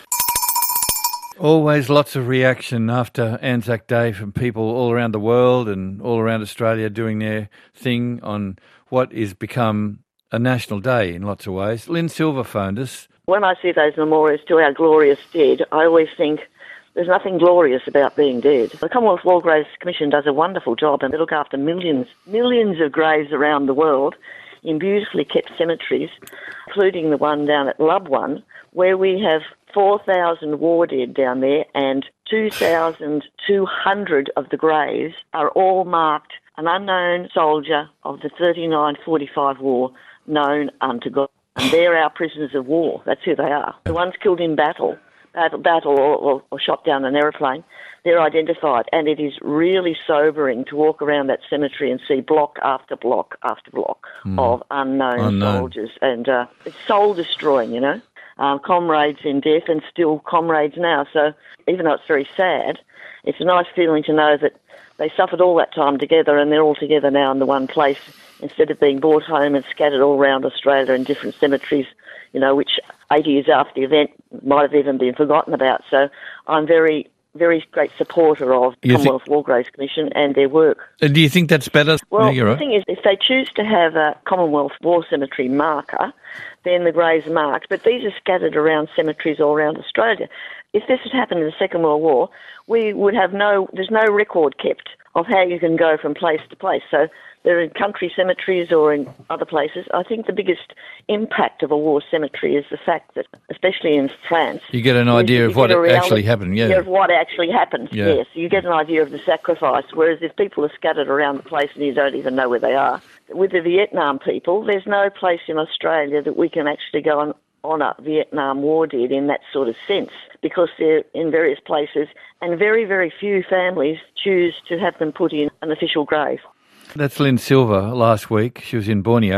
Always lots of reaction after Anzac Day from people all around the world and all around Australia doing their thing on what is become a national day in lots of ways. Lynn Silver phoned us.
When I see those memorials to our glorious dead, I always think there's nothing glorious about being dead. The Commonwealth War Graves Commission does a wonderful job, and they look after millions, millions of graves around the world in beautifully kept cemeteries, including the one down at Lubwan, where we have four thousand war dead down there, and two thousand two hundred of the graves are all marked an unknown soldier of the thirty-nine forty-five war, known unto God. And they're our prisoners of war. That's who they are. The ones killed in battle, battle, battle or, or, or shot down an aeroplane, they're identified. And it is really sobering to walk around that cemetery and see block after block after block mm. of unknown, unknown soldiers. And uh, it's soul-destroying, you know. Um, comrades in death and still comrades now. So even though it's very sad, it's a nice feeling to know that they suffered all that time together and they're all together now in the one place, instead of being brought home and scattered all around Australia in different cemeteries, you know, which eighty years after the event might have even been forgotten about. So I'm very, very great supporter of the Commonwealth War Graves Commission and their work.
Uh, do you think that's better?
Well,
yeah,
the
right.
thing is, if they choose to have a Commonwealth War Cemetery marker, then the graves are marked. But these are scattered around cemeteries all around Australia. If this had happened in the Second World War, we would have no, there's no record kept of how you can go from place to place. So they're in country cemeteries or in other places. I think the biggest impact of a war cemetery is the fact that, especially in France,
you get an idea of what actually happened. Yeah,
of what actually happened.
Yeah.
Yes, you get an idea of the sacrifice. Whereas if people are scattered around the place and you don't even know where they are, with the Vietnam people, there's no place in Australia that we can actually go and honour Vietnam War dead in that sort of sense, because they're in various places, and very, very few families choose to have them put in an official grave.
That's Lynn Silver last week. She was in Borneo.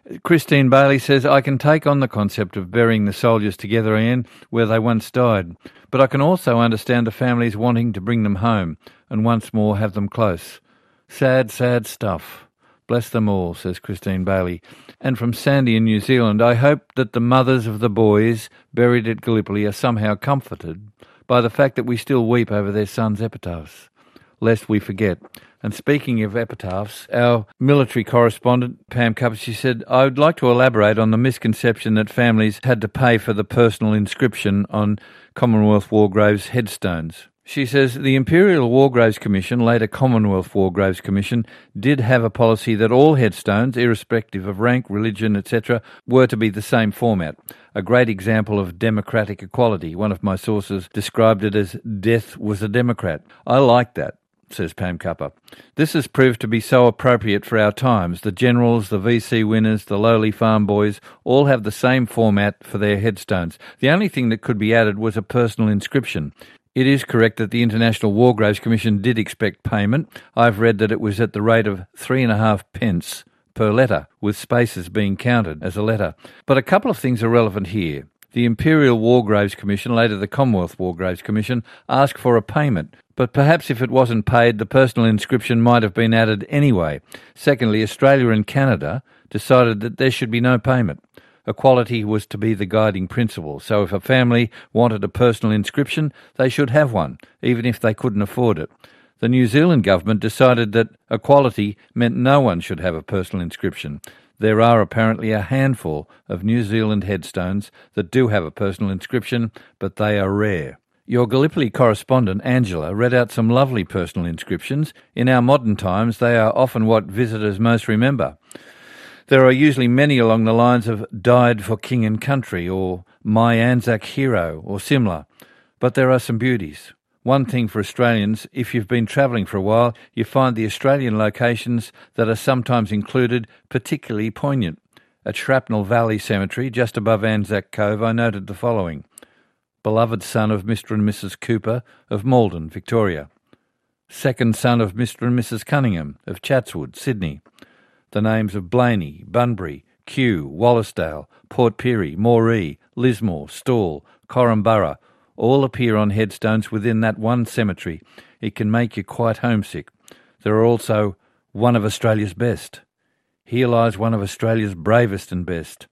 Christine Bailey says, I can take on the concept of burying the soldiers together, Ian, where they once died. But I can also understand the families wanting to bring them home and once more have them close. Sad, sad stuff. Bless them all, says Christine Bailey. And from Sandy in New Zealand, I hope that the mothers of the boys buried at Gallipoli are somehow comforted by the fact that we still weep over their sons' epitaphs, lest we forget. And speaking of epitaphs, our military correspondent, Pam Cuppers, she said, I would like to elaborate on the misconception that families had to pay for the personal inscription on Commonwealth war graves' headstones. She says the Imperial War Graves Commission, later Commonwealth War Graves Commission, did have a policy that all headstones, irrespective of rank, religion, et cetera, were to be the same format. A great example of democratic equality. One of my sources described it as death was a Democrat. I like that, says Pam Cupper. This has proved to be so appropriate for our times. The generals, the V C winners, the lowly farm boys all have the same format for their headstones. The only thing that could be added was a personal inscription. It is correct that the International War Graves Commission did expect payment. I've read that it was at the rate of three and a half pence per letter, with spaces being counted as a letter. But a couple of things are relevant here. The Imperial War Graves Commission, later the Commonwealth War Graves Commission, asked for a payment. But perhaps if it wasn't paid, the personal inscription might have been added anyway. Secondly, Australia and Canada decided that there should be no payment. Equality was to be the guiding principle, so if a family wanted a personal inscription, they should have one, even if they couldn't afford it. The New Zealand government decided that equality meant no one should have a personal inscription. There are apparently a handful of New Zealand headstones that do have a personal inscription, but they are rare. Your Gallipoli correspondent, Angela, read out some lovely personal inscriptions. In our modern times, they are often what visitors most remember. There are usually many along the lines of died for king and country or my Anzac hero or similar, but there are some beauties. One thing for Australians, if you've been travelling for a while, you find the Australian locations that are sometimes included particularly poignant. At Shrapnel Valley Cemetery, just above Anzac Cove, I noted the following. Beloved son of Mister and Missus Cooper of Malden, Victoria. Second son of Mister and Missus Cunningham of Chatswood, Sydney. The names of Blaney, Bunbury, Kew, Wallasdale, Port Pirie, Moree, Lismore, Stawell, Corumburra all appear on headstones within that one cemetery. It can make you quite homesick. There are also one of Australia's best. Here lies one of Australia's bravest and best.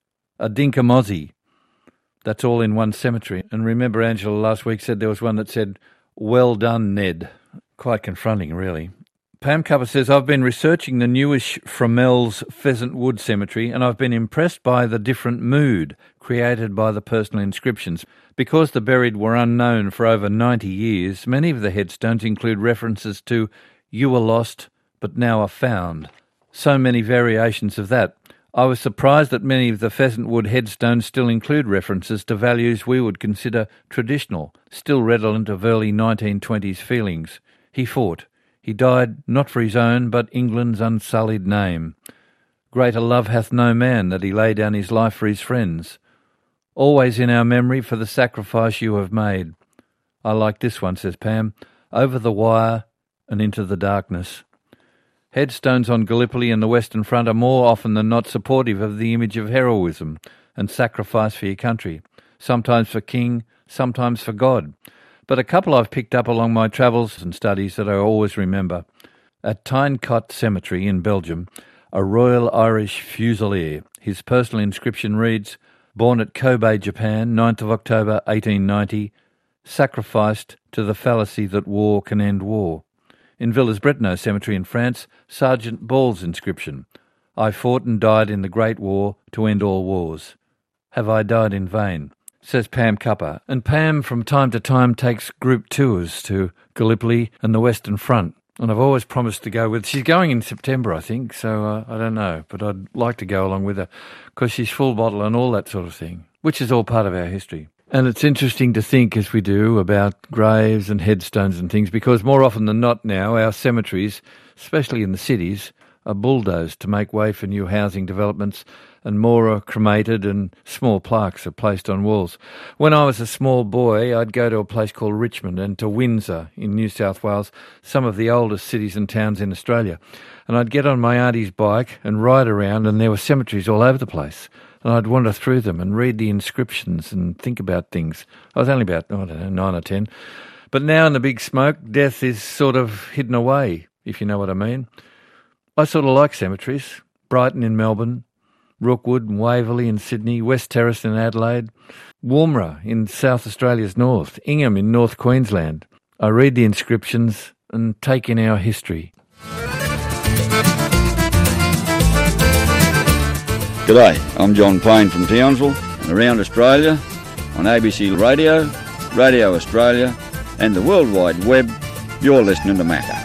A Dinka Mozzie. That's all in one cemetery. And remember Angela last week said there was one that said, well done, Ned. Quite confronting, really. Pam Cupper says, I've been researching the newish Fromelles Pheasant Wood Cemetery and I've been impressed by the different mood created by the personal inscriptions. Because the buried were unknown for over ninety years, many of the headstones include references to you were lost but now are found. So many variations of that. I was surprised that many of the Pheasant Wood headstones still include references to values we would consider traditional, still redolent of early nineteen twenties feelings. He fought. He died not for his own, but England's unsullied name. Greater love hath no man that he lay down his life for his friends. Always in our memory for the sacrifice you have made. I like this one, says Pam. Over the wire and into the darkness. Headstones on Gallipoli and the Western Front are more often than not supportive of the image of heroism and sacrifice for your country. Sometimes for king, sometimes for God. But a couple I've picked up along my travels and studies that I always remember. At Tynecott Cemetery in Belgium, a Royal Irish Fusilier. His personal inscription reads, born at Kobe, Japan, ninth of October eighteen ninety, sacrificed to the fallacy that war can end war. In Villers-Bretonneux Cemetery in France, Sergeant Ball's inscription, I fought and died in the Great War to end all wars. Have I died in vain? Says Pam Cupper. And Pam from time to time takes group tours to Gallipoli and the Western Front. And I've always promised to go with... She's going in September, I think, so uh, I don't know. But I'd like to go along with her because she's full bottle and all that sort of thing, which is all part of our history. And it's interesting to think, as we do, about graves and headstones and things, because more often than not now, our cemeteries, especially in the cities, are bulldozed to make way for new housing developments, and more are cremated and small plaques are placed on walls. When I was a small boy, I'd go to a place called Richmond and to Windsor in New South Wales, some of the oldest cities and towns in Australia. And I'd get on my auntie's bike and ride around, and there were cemeteries all over the place. And I'd wander through them and read the inscriptions and think about things. I was only about, I don't know, nine or ten. But now in the big smoke, death is sort of hidden away, if you know what I mean. I sort of like cemeteries. Brighton in Melbourne, Rookwood and Waverley in Sydney, West Terrace in Adelaide, Woomera in South Australia's north, Ingham in North Queensland. I read the inscriptions and take in our history.
G'day, I'm John Payne from Townsville and around Australia on A B C Radio, Radio Australia and the World Wide Web. You're listening to Macca.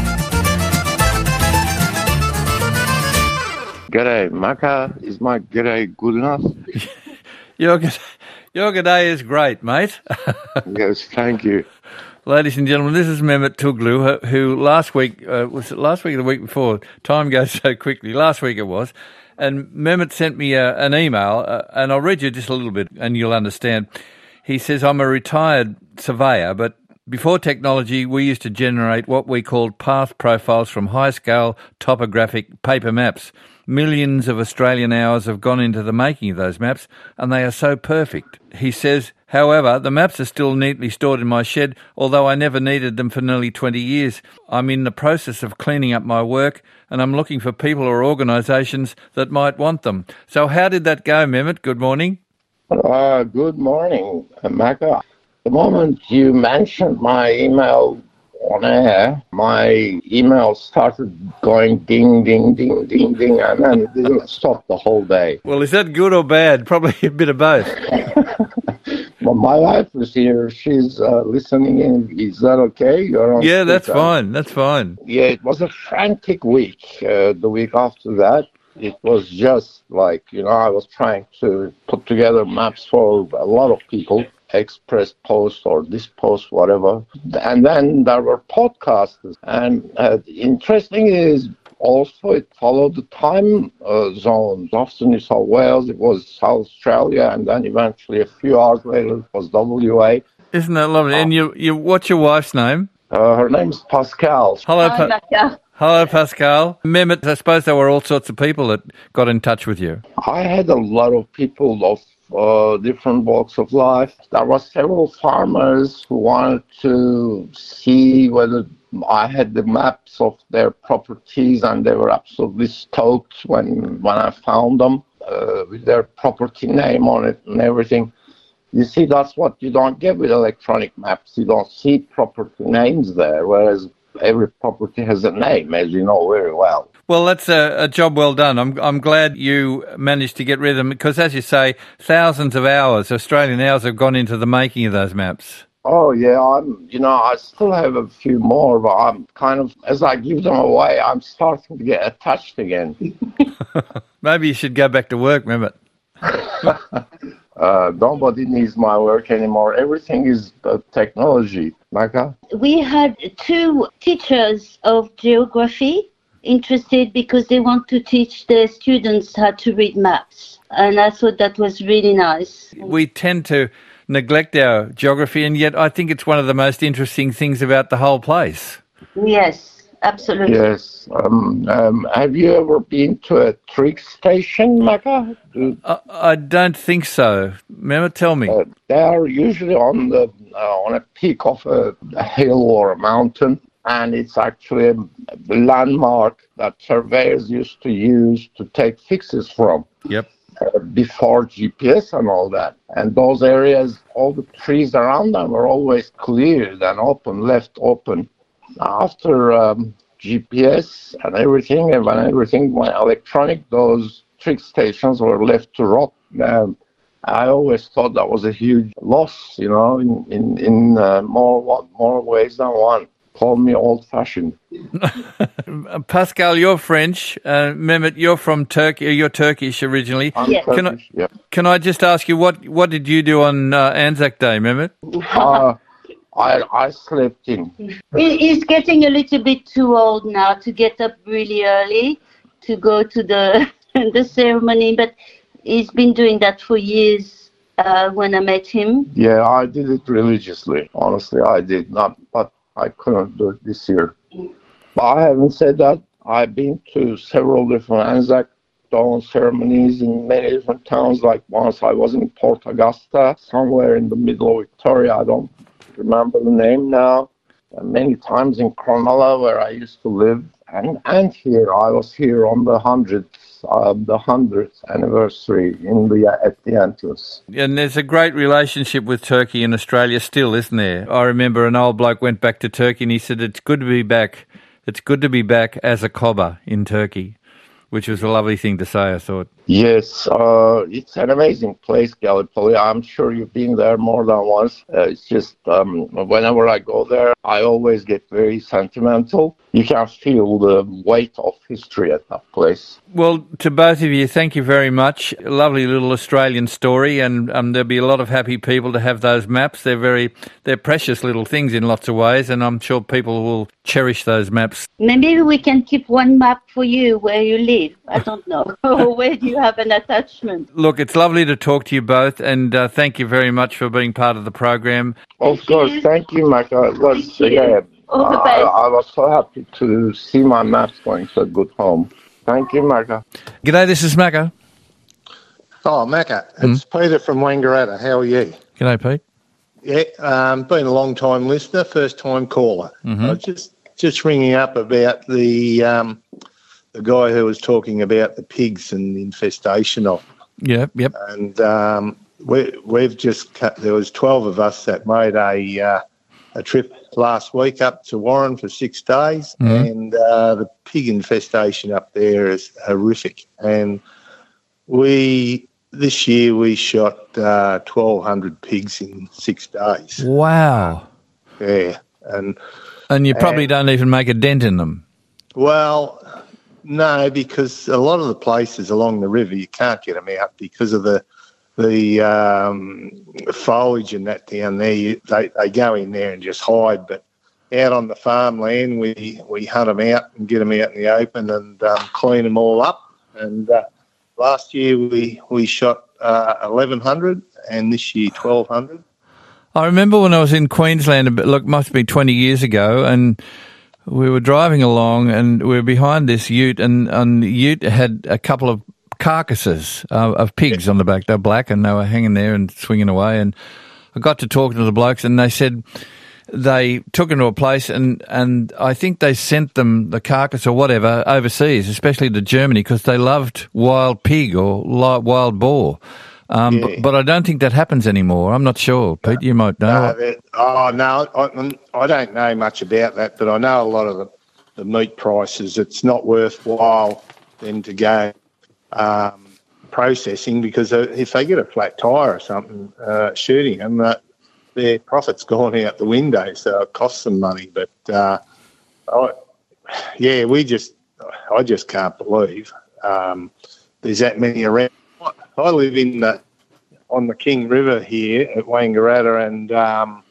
G'day, Macca. Is my g'day good enough?
your, your g'day is great, mate.
Yes, thank you.
Ladies and gentlemen, this is Mehmet Tuglu, who last week, uh, was it last week or the week before? Time goes so quickly. Last week it was. And Mehmet sent me uh, an email, uh, and I'll read you just a little bit and you'll understand. He says, I'm a retired surveyor, but before technology, we used to generate what we called path profiles from high-scale topographic paper maps. Millions of Australian hours have gone into the making of those maps, and they are so perfect. He says, however, the maps are still neatly stored in my shed, although I never needed them for nearly twenty years. I'm in the process of cleaning up my work, and I'm looking for people or organisations that might want them. So how did that go, Mehmet? Good morning.
Uh, good morning, Macca. The moment you mentioned my email on air, my email started going ding, ding, ding, ding, ding, and then it didn't stop the whole day.
Well, is that good or bad? Probably a bit of both.
Well, my wife is here. She's uh, listening in. Is that okay? You're on
yeah, that's
speaker.
fine. That's fine.
Yeah, it was a frantic week. Uh, the week after that, it was just like, you know, I was trying to put together maps for a lot of people. Express Post or this post, whatever. And then there were podcasts. And uh, interesting is also it followed the time uh, zones. Often in South Wales, it was South Australia, and then eventually a few hours later it was W A.
Isn't that lovely? And you, you, what's your wife's name?
Uh, her name's Pascal.
Hello,
Hi,
pa-
Macca.
Hello, Pascal. Mehmet, I suppose there were all sorts of people that got in touch with you.
I had a lot of people of Uh, different walks of life. There were several farmers who wanted to see whether I had the maps of their properties, and they were absolutely stoked when when I found them uh, with their property name on it and everything. You see, that's what you don't get with electronic maps. You don't see property names there, whereas every property has a name, as you know very well.
Well, that's a, a job well done. I'm I'm glad you managed to get rid of them because, as you say, thousands of hours, Australian hours, have gone into the making of those maps.
Oh, yeah, I'm, you know, I still have a few more, but I'm kind of, as I give them away, I'm starting to get attached again.
Maybe you should go back to work, Mehmet.
uh, nobody needs my work anymore. Everything is uh, technology. Macca?
We had two teachers of geography interested because they want to teach their students how to read maps. And I thought that was really nice.
We tend to neglect our geography, and yet I think it's one of the most interesting things about the whole place.
Yes, absolutely.
Yes. Um, um, have you ever been to a trig station, Macca?
I, I don't think so. Mehmet, tell me.
Uh, they are usually on the uh, on a peak of a, a hill or a mountain. And it's actually a landmark that surveyors used to use to take fixes from.
Yep.
Uh, before G P S and all that. And those areas, all the trees around them were always cleared and open, left open. After um, G P S and everything, and when everything went electronic, those trig stations were left to rot. Um, I always thought that was a huge loss, you know, in, in, in uh, more, more ways than one. Call me old-fashioned.
Pascal, you're French. Uh, Mehmet, you're from Turkey. You're Turkish originally.
I'm
Yes.
Can
Turkish,
I,
yeah.
can I just ask you, what, what did you do on uh, Anzac Day, Mehmet?
Uh, I, I slept in.
He- He's getting a little bit too old now to get up really early. to go to the the ceremony, but he's been doing that for years uh, when I met him.
Yeah, I did it religiously. Honestly, I did not, but I couldn't do it this year. But I haven't said that. I've been to several different Anzac Dawn ceremonies in many different towns. Like once I was in Port Augusta, somewhere in the middle of Victoria. I don't remember the name now. And many times in Cronulla, where I used to live, and and here I was here on the hundredth, uh, the hundredth anniversary in the at the Antlers.
And there's a great relationship with Turkey and Australia still, isn't there? I remember an old bloke went back to Turkey and he said, "It's good to be back. It's good to be back as a cobber in Turkey," which was a lovely thing to say, I thought.
Yes, uh, it's an amazing place, Gallipoli. I'm sure you've been there more than once. Uh, it's just, um, whenever I go there, I always get very sentimental. You can feel the weight of history at that place.
Well, to both of you, thank you very much. A lovely little Australian story, and um, there'll be a lot of happy people to have those maps. They're very, they're precious little things in lots of ways, and I'm sure people will cherish those maps.
Maybe we can keep one map for you where you live. I don't know. Or where do you have an attachment?
Look, it's lovely to talk to you both, and uh, thank you very much for being part of the program.
Of course, thank you, Maka. It was,
Thank you.
again,
All the
I,
best.
I was so happy to see my maps going to a good home. Thank you, Maka.
G'day, this is Macca.
Oh, Macca, it's Peter from Wangaratta. How are you?
G'day, Pete.
Yeah, um, been a long time listener, first time caller.
Mhm.
I was just just ringing up about the um, the guy who was talking about the pigs and the infestation of them.
Yep, yep.
And um, we we've just cut, there was twelve of us that made a uh, a trip last week up to Warren for six days,
Mhm.
and uh, the pig infestation up there is horrific. And we this year we shot uh, twelve hundred pigs in six days.
Wow.
Yeah, and
And you probably
and-
don't even make a dent in them.
well, no, because a lot of the places along the river you can't get them out because of the the um, foliage and that down there. You, they they go in there and just hide. But out on the farmland, we we hunt them out and get them out in the open and um, clean them all up. And uh, last year we we shot uh, eleven hundred, and this year twelve hundred.
I remember when I was in Queensland, a bit- look, must be twenty years ago, and we were driving along and we were behind this ute, and, and the ute had a couple of carcasses uh, of pigs on the back. They were black and they were hanging there and swinging away. And I got to talking to the blokes and they said they took them to a place and, and I think they sent them, the carcass or whatever, overseas, especially to Germany, because they loved wild pig or li- wild boar. Um,
Yeah.
but, but I don't think that happens anymore. I'm not sure. Pete, you might know.
No, that- oh no, I, I don't know much about that, but I know a lot of the, the meat prices. It's not worthwhile then to go um, processing because uh, if they get a flat tire or something uh, shooting them, uh, their profit's gone out the window, so it costs them money. But uh, I, yeah, we just I just can't believe um, there's that many around. I live in the on the King River here at Wangaratta and um,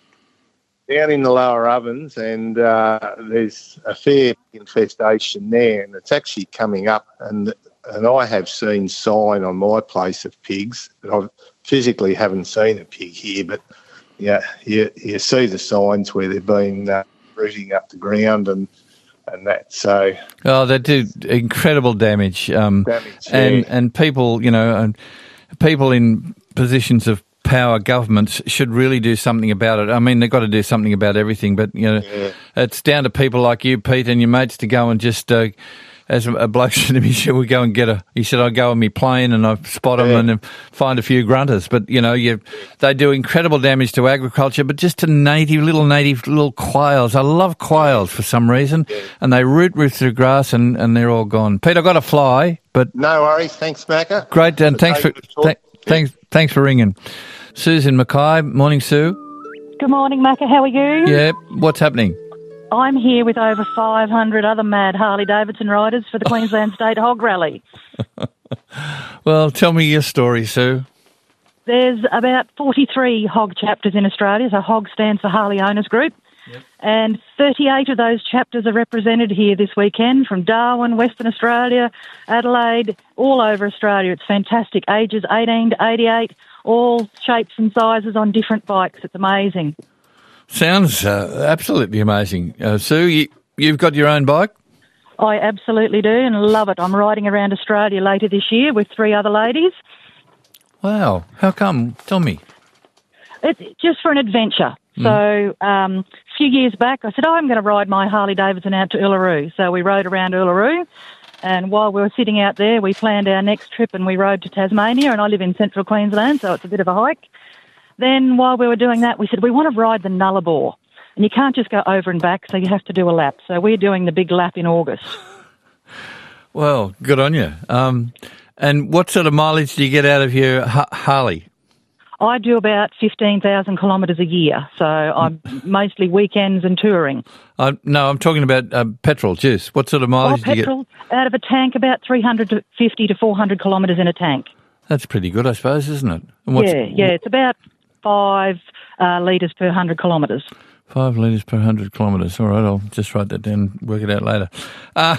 down in the lower ovens, and uh, there's a fair infestation there, and it's actually coming up. And and I have seen sign on my place of pigs, but I physically haven't seen a pig here. But yeah, you you see the signs where they've been uh, rooting up the ground and and that. So
Oh, they do incredible damage. Um,
Damage,
and
yeah.
and people, you know, and people in positions of power, governments should really do something about it. I mean, they've got to do something about everything, but you know,
Yeah.
it's down to people like you, Pete, and your mates to go and just. Uh, as a, a bloke said to me, he said, we go and get a, he said, I go on my plane and I spot them
Yeah.
and then find a few grunters. But, you know, you, they do incredible damage to agriculture, but just to native, little native, little quails. I love quails for some reason. And they root root through grass and, and they're all gone. Pete, I've got to fly, but
no worries. Thanks, Macca.
great. And thanks for,
Good talk.
th- thanks, thanks for ringing. Susan Mackay. Morning, Sue.
Good morning, Macca. How are you?
Yeah. What's happening?
I'm here with over five hundred other mad Harley-Davidson riders for the Queensland State Hog Rally.
Well, tell me your story, Sue.
There's about forty-three hog chapters in Australia, so HOG stands for Harley Owners Group. And thirty-eight of those chapters are represented here this weekend from Darwin, Western Australia, Adelaide, all over Australia. It's fantastic. Ages eighteen to eighty-eight, all shapes and sizes on different bikes. It's amazing.
Sounds uh, absolutely amazing. Uh, Sue, you, you've got your own bike?
I absolutely do and love it. I'm riding around Australia later this year with three other ladies.
Wow. How come? Tell me.
It's just for an adventure.
Mm.
So um, a few years back, I said, oh, I'm going to ride my Harley-Davidson out to Uluru. So we rode around Uluru, and while we were sitting out there, we planned our next trip and we rode to Tasmania, and I live in central Queensland, so it's a bit of a hike. Then while we were doing that, we said, we want to ride the Nullarbor. And you can't just go over and back, so you have to do a lap. So we're doing the big lap in August.
Well, good on you. Um, and what sort of mileage do you get out of your ha- Harley?
I do about fifteen thousand kilometres a year, so I'm mostly weekends and touring.
Uh, no, I'm talking about uh, petrol, juice. What sort of mileage
oh,
do you get?
petrol, out of a tank, about three hundred fifty to four hundred kilometres in a tank.
That's pretty good, I suppose, isn't it? And what's,
yeah, yeah, it's about five uh, litres per one hundred kilometres.
Five litres per one hundred kilometres. All right, I'll just write that down and work it out later. Uh,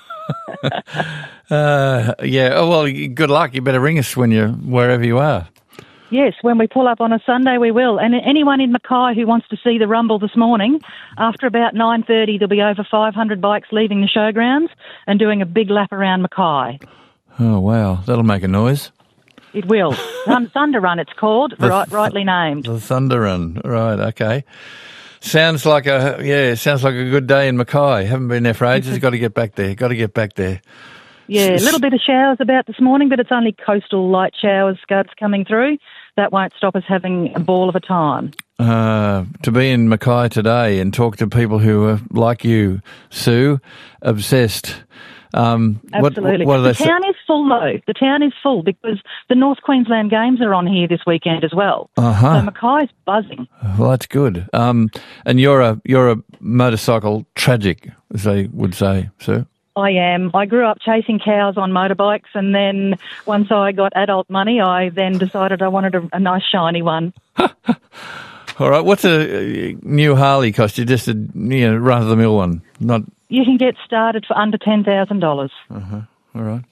uh, yeah, oh, well, good luck. You better ring us when you're wherever you are.
Yes, when we pull up on a Sunday, we will. And anyone in Mackay who wants to see the Rumble this morning, after about nine thirty, there'll be over five hundred bikes leaving the showgrounds and doing a big lap around Mackay.
Oh, wow. That'll make a noise.
It will. um, Thunder Run, it's called,
The
right, rightly named.
The Thunder Run. Right, okay. Sounds like a, yeah, sounds like a good day in Mackay. Haven't been there for ages. Got to get back there. Got to get back there.
Yeah, a little bit of showers about this morning, but it's only coastal light showers, scuds coming through. That won't stop us having a ball of a time.
Uh, to be in Mackay today and talk to people who are like you, Sue, obsessed. Um,
Absolutely.
What, what
the
they
town is full, though. The town is full because the North Queensland Games are on here this weekend as well.
Uh-huh.
So Mackay's buzzing.
Well, that's good. Um, and you're a you're a motorcycle tragic, as they would say, Sue.
I am. I grew up chasing cows on motorbikes, and then once I got adult money, I then decided I wanted a, a nice shiny one.
All right. What's a new Harley cost you? Just a you know, run-of-the-mill one, not.
You can get started for under ten thousand dollars.
Uh-huh. All right.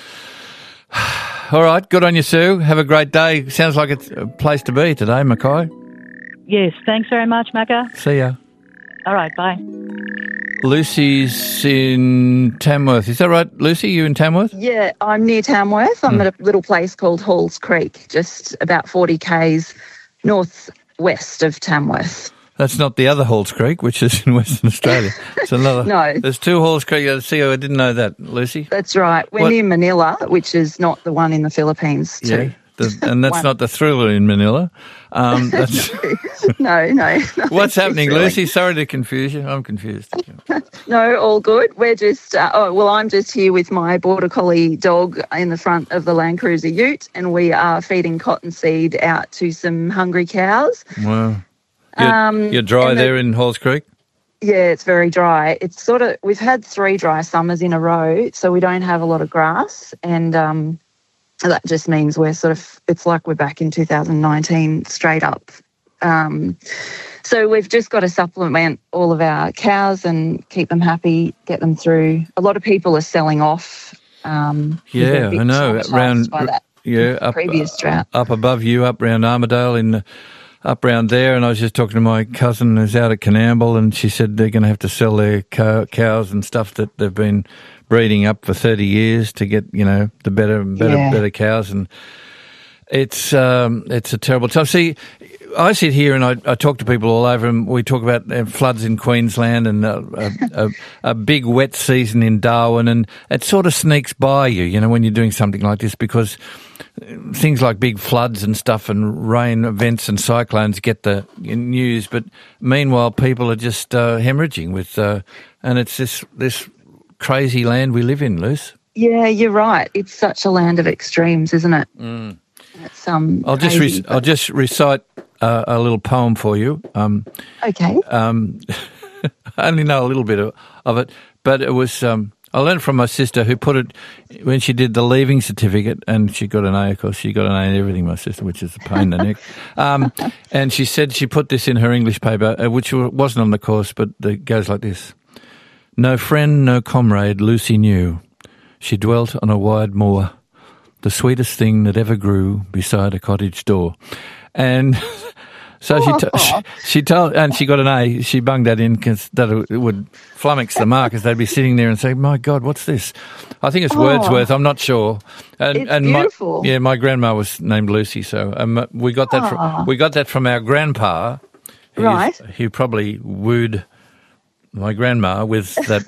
All right. Good on you, Sue. Have a great day. Sounds like it's a place to be today, Mackay.
Yes. Thanks very much, Macca.
See ya.
All right. Bye.
Lucy's in Tamworth. Is that right, Lucy? You in Tamworth?
Yeah, I'm near Tamworth. I'm
Mm.
at a little place called Halls Creek, just about forty kays northwest of Tamworth.
That's not the other Halls Creek, which is in Western Australia. It's another.
No.
There's two Halls Creek. I see. I didn't know that, Lucy.
That's right. We're
What-
near Manila, which is not the one in the Philippines, too.
Yeah. The, and that's
One.
not the Thriller in Manila. Um, that's,
no, no.
what's happening,
Really.
Lucy? Sorry to confuse you. I'm confused.
No, all good. We're just, uh, oh, well, I'm just here with my Border Collie dog in the front of the Land Cruiser ute, and we are feeding cottonseed out to some hungry cows.
Wow. You're,
Um,
you're dry
and the-
there in Halls Creek?
Yeah, it's very dry. It's sort of, we've had three dry summers in a row, so we don't have a lot of grass, and um, that just means we're sort of, it's like we're back in two thousand nineteen straight up. Um, so we've just got to supplement all of our cows and keep them happy, get them through. A lot of people are selling off. Um,
Yeah,
they're a bit
I know.
traumatised
Around,
by that
yeah, up,
previous drought.
up above you, up round Armidale, in the, up round there. And I was just talking to my cousin who's out at Canamble, and she said they're going to have to sell their cow, cows and stuff that they've been breeding up for thirty years to get, you know, the better and better,
Yeah.
better cows. And it's um, it's a terrible time. See, I sit here and I, I talk to people all over, and we talk about uh, floods in Queensland and uh, a, a, a big wet season in Darwin, and it sort of sneaks by you, you know, when you're doing something like this, because things like big floods and stuff and rain events and cyclones get the news, but meanwhile people are just uh, hemorrhaging with, uh, and it's this this crazy land we live in, Luce.
Yeah, you're right. It's such a land of extremes, isn't it?
Mm.
It's, um,
I'll just
crazy,
re- I'll just recite uh, a little poem for you. Um,
Okay.
Um, I only know a little bit of, of it, but it was um, I learned from my sister who put it when she did the leaving certificate, and she got an A, of course. She got an A in everything, my sister, which is a pain in the neck. Um, and she said she put this in her English paper, uh, which wasn't on the course, but it goes like this. No friend, no comrade Lucy knew. She dwelt on a wide moor, the sweetest thing that ever grew beside a cottage door. And... So she, t- she she told, and she got an A. She bunged that in because that it would flummox the markers. They'd be sitting there and say, "My God, what's this?" I think it's oh, Wordsworth. I'm not sure. And,
it's
and
beautiful.
My, yeah, my grandma was named Lucy, so um, we got that. From, we got that from our grandpa.
Right.
He probably wooed my grandma with that.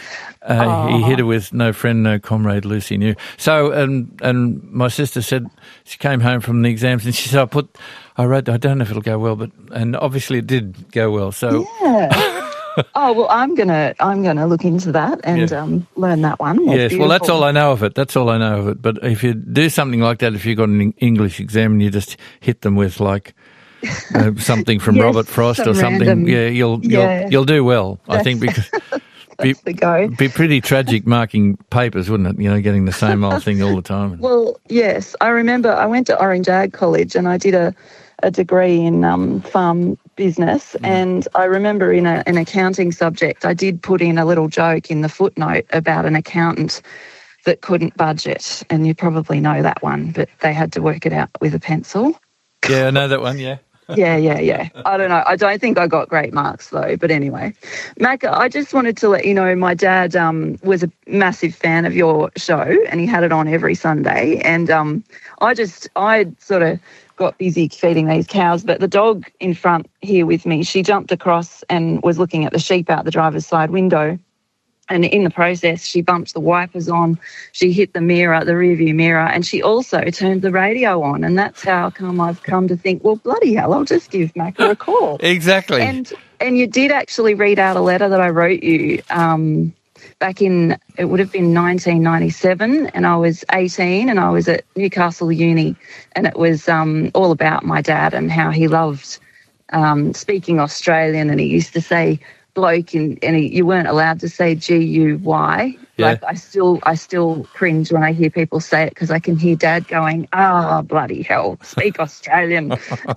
Uh, he hit her with no friend, no comrade, Lucy knew. So, and and my sister said she came home from the exams and she said, I put, I wrote, I don't know if it'll go well, but, and obviously it did go well. So,
yeah. Oh, well, I'm going to, I'm going to look into that and
Yeah.
um, learn that one. That's
yes, well, that's
beautiful.
all I know of it. That's all I know of it. But if you do something like that, if you've got an English exam and you just hit them with like, uh, something from
Yes,
Robert Frost
some
or something,
random-
yeah, you'll,
yeah.
you'll, you'll do well, I
That's-
think, because. Be,
the go.
be pretty tragic marking papers, wouldn't it? You know, getting the same old thing all the time.
Well, yes. I remember I went to Orange Ag College and I did a, a degree in um, farm business.
Mm.
And I remember in a, an accounting subject, I did put in a little joke in the footnote about an accountant that couldn't budget. And you probably know that one, but they had to work it out with a pencil.
Yeah, I know that one, yeah.
Yeah, yeah, yeah. I don't know. I don't think I got great marks though. But anyway, Mac, I just wanted to let you know my dad um, was a massive fan of your show and he had it on every Sunday. And um, I just, I sort of got busy feeding these cows, but the dog in front here with me, she jumped across and was looking at the sheep out the driver's side window. And in the process, she bumped the wipers on, she hit the mirror, the rearview mirror, and she also turned the radio on. And that's how come I've come to think, well, bloody hell, I'll just give Macca a call.
Exactly.
And and you did actually read out a letter that I wrote you um, back in, it would have been nineteen ninety-seven, and I was eighteen and I was at Newcastle Uni, and it was um, all about my dad and how he loved um, speaking Australian, and he used to say, bloke, and, and he, you weren't allowed to say G U Y.
Yeah.
Like I still, I still cringe when I hear people say it because I can hear Dad going, "Ah, oh, bloody hell, speak Australian."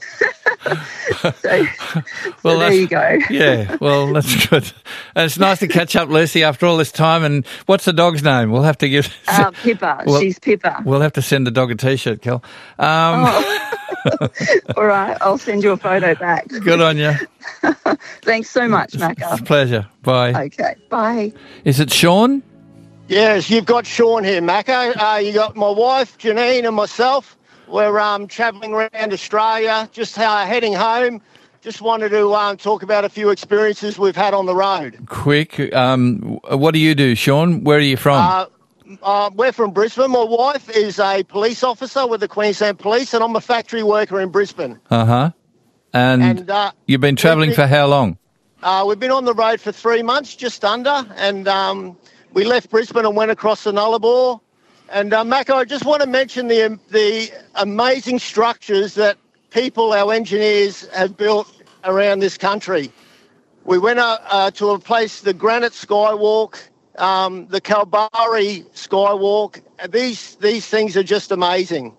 so, so
Well,
there
that's-
you go.
Yeah, well, that's good. And it's nice to catch up, Lucy, after all this time. And what's the dog's name? We'll have to give...
Uh, Pippa.
Well,
She's Pippa.
We'll have to send the dog a T-shirt, Kel. Um,
Oh. All right, I'll send you a photo back.
Good on you.
Thanks so much, Macca.
It's a pleasure. Bye.
Okay, bye.
Is it Sean?
Yes, you've got Sean here, Macca. Uh, you got my wife, Janine, and myself. We're um, travelling around Australia, just uh, heading home. Just wanted to um, talk about a few experiences we've had on the road.
Quick. Um, what do you do, Sean? Where are you from?
Uh, uh, we're from Brisbane. My wife is a police officer with the Queensland Police, and I'm a factory worker in Brisbane.
Uh-huh. And,
And, uh,
you've been travelling
we've been-
for how long?
Uh, we've been on the road for three months, just under, and um, we left Brisbane and went across the Nullarbor. And, uh, Macca, I just want to mention the the amazing structures that people, our engineers, have built around this country. We went uh, uh, to a place, the Granite Skywalk, um, the Kalbarri Skywalk. These these things are just amazing.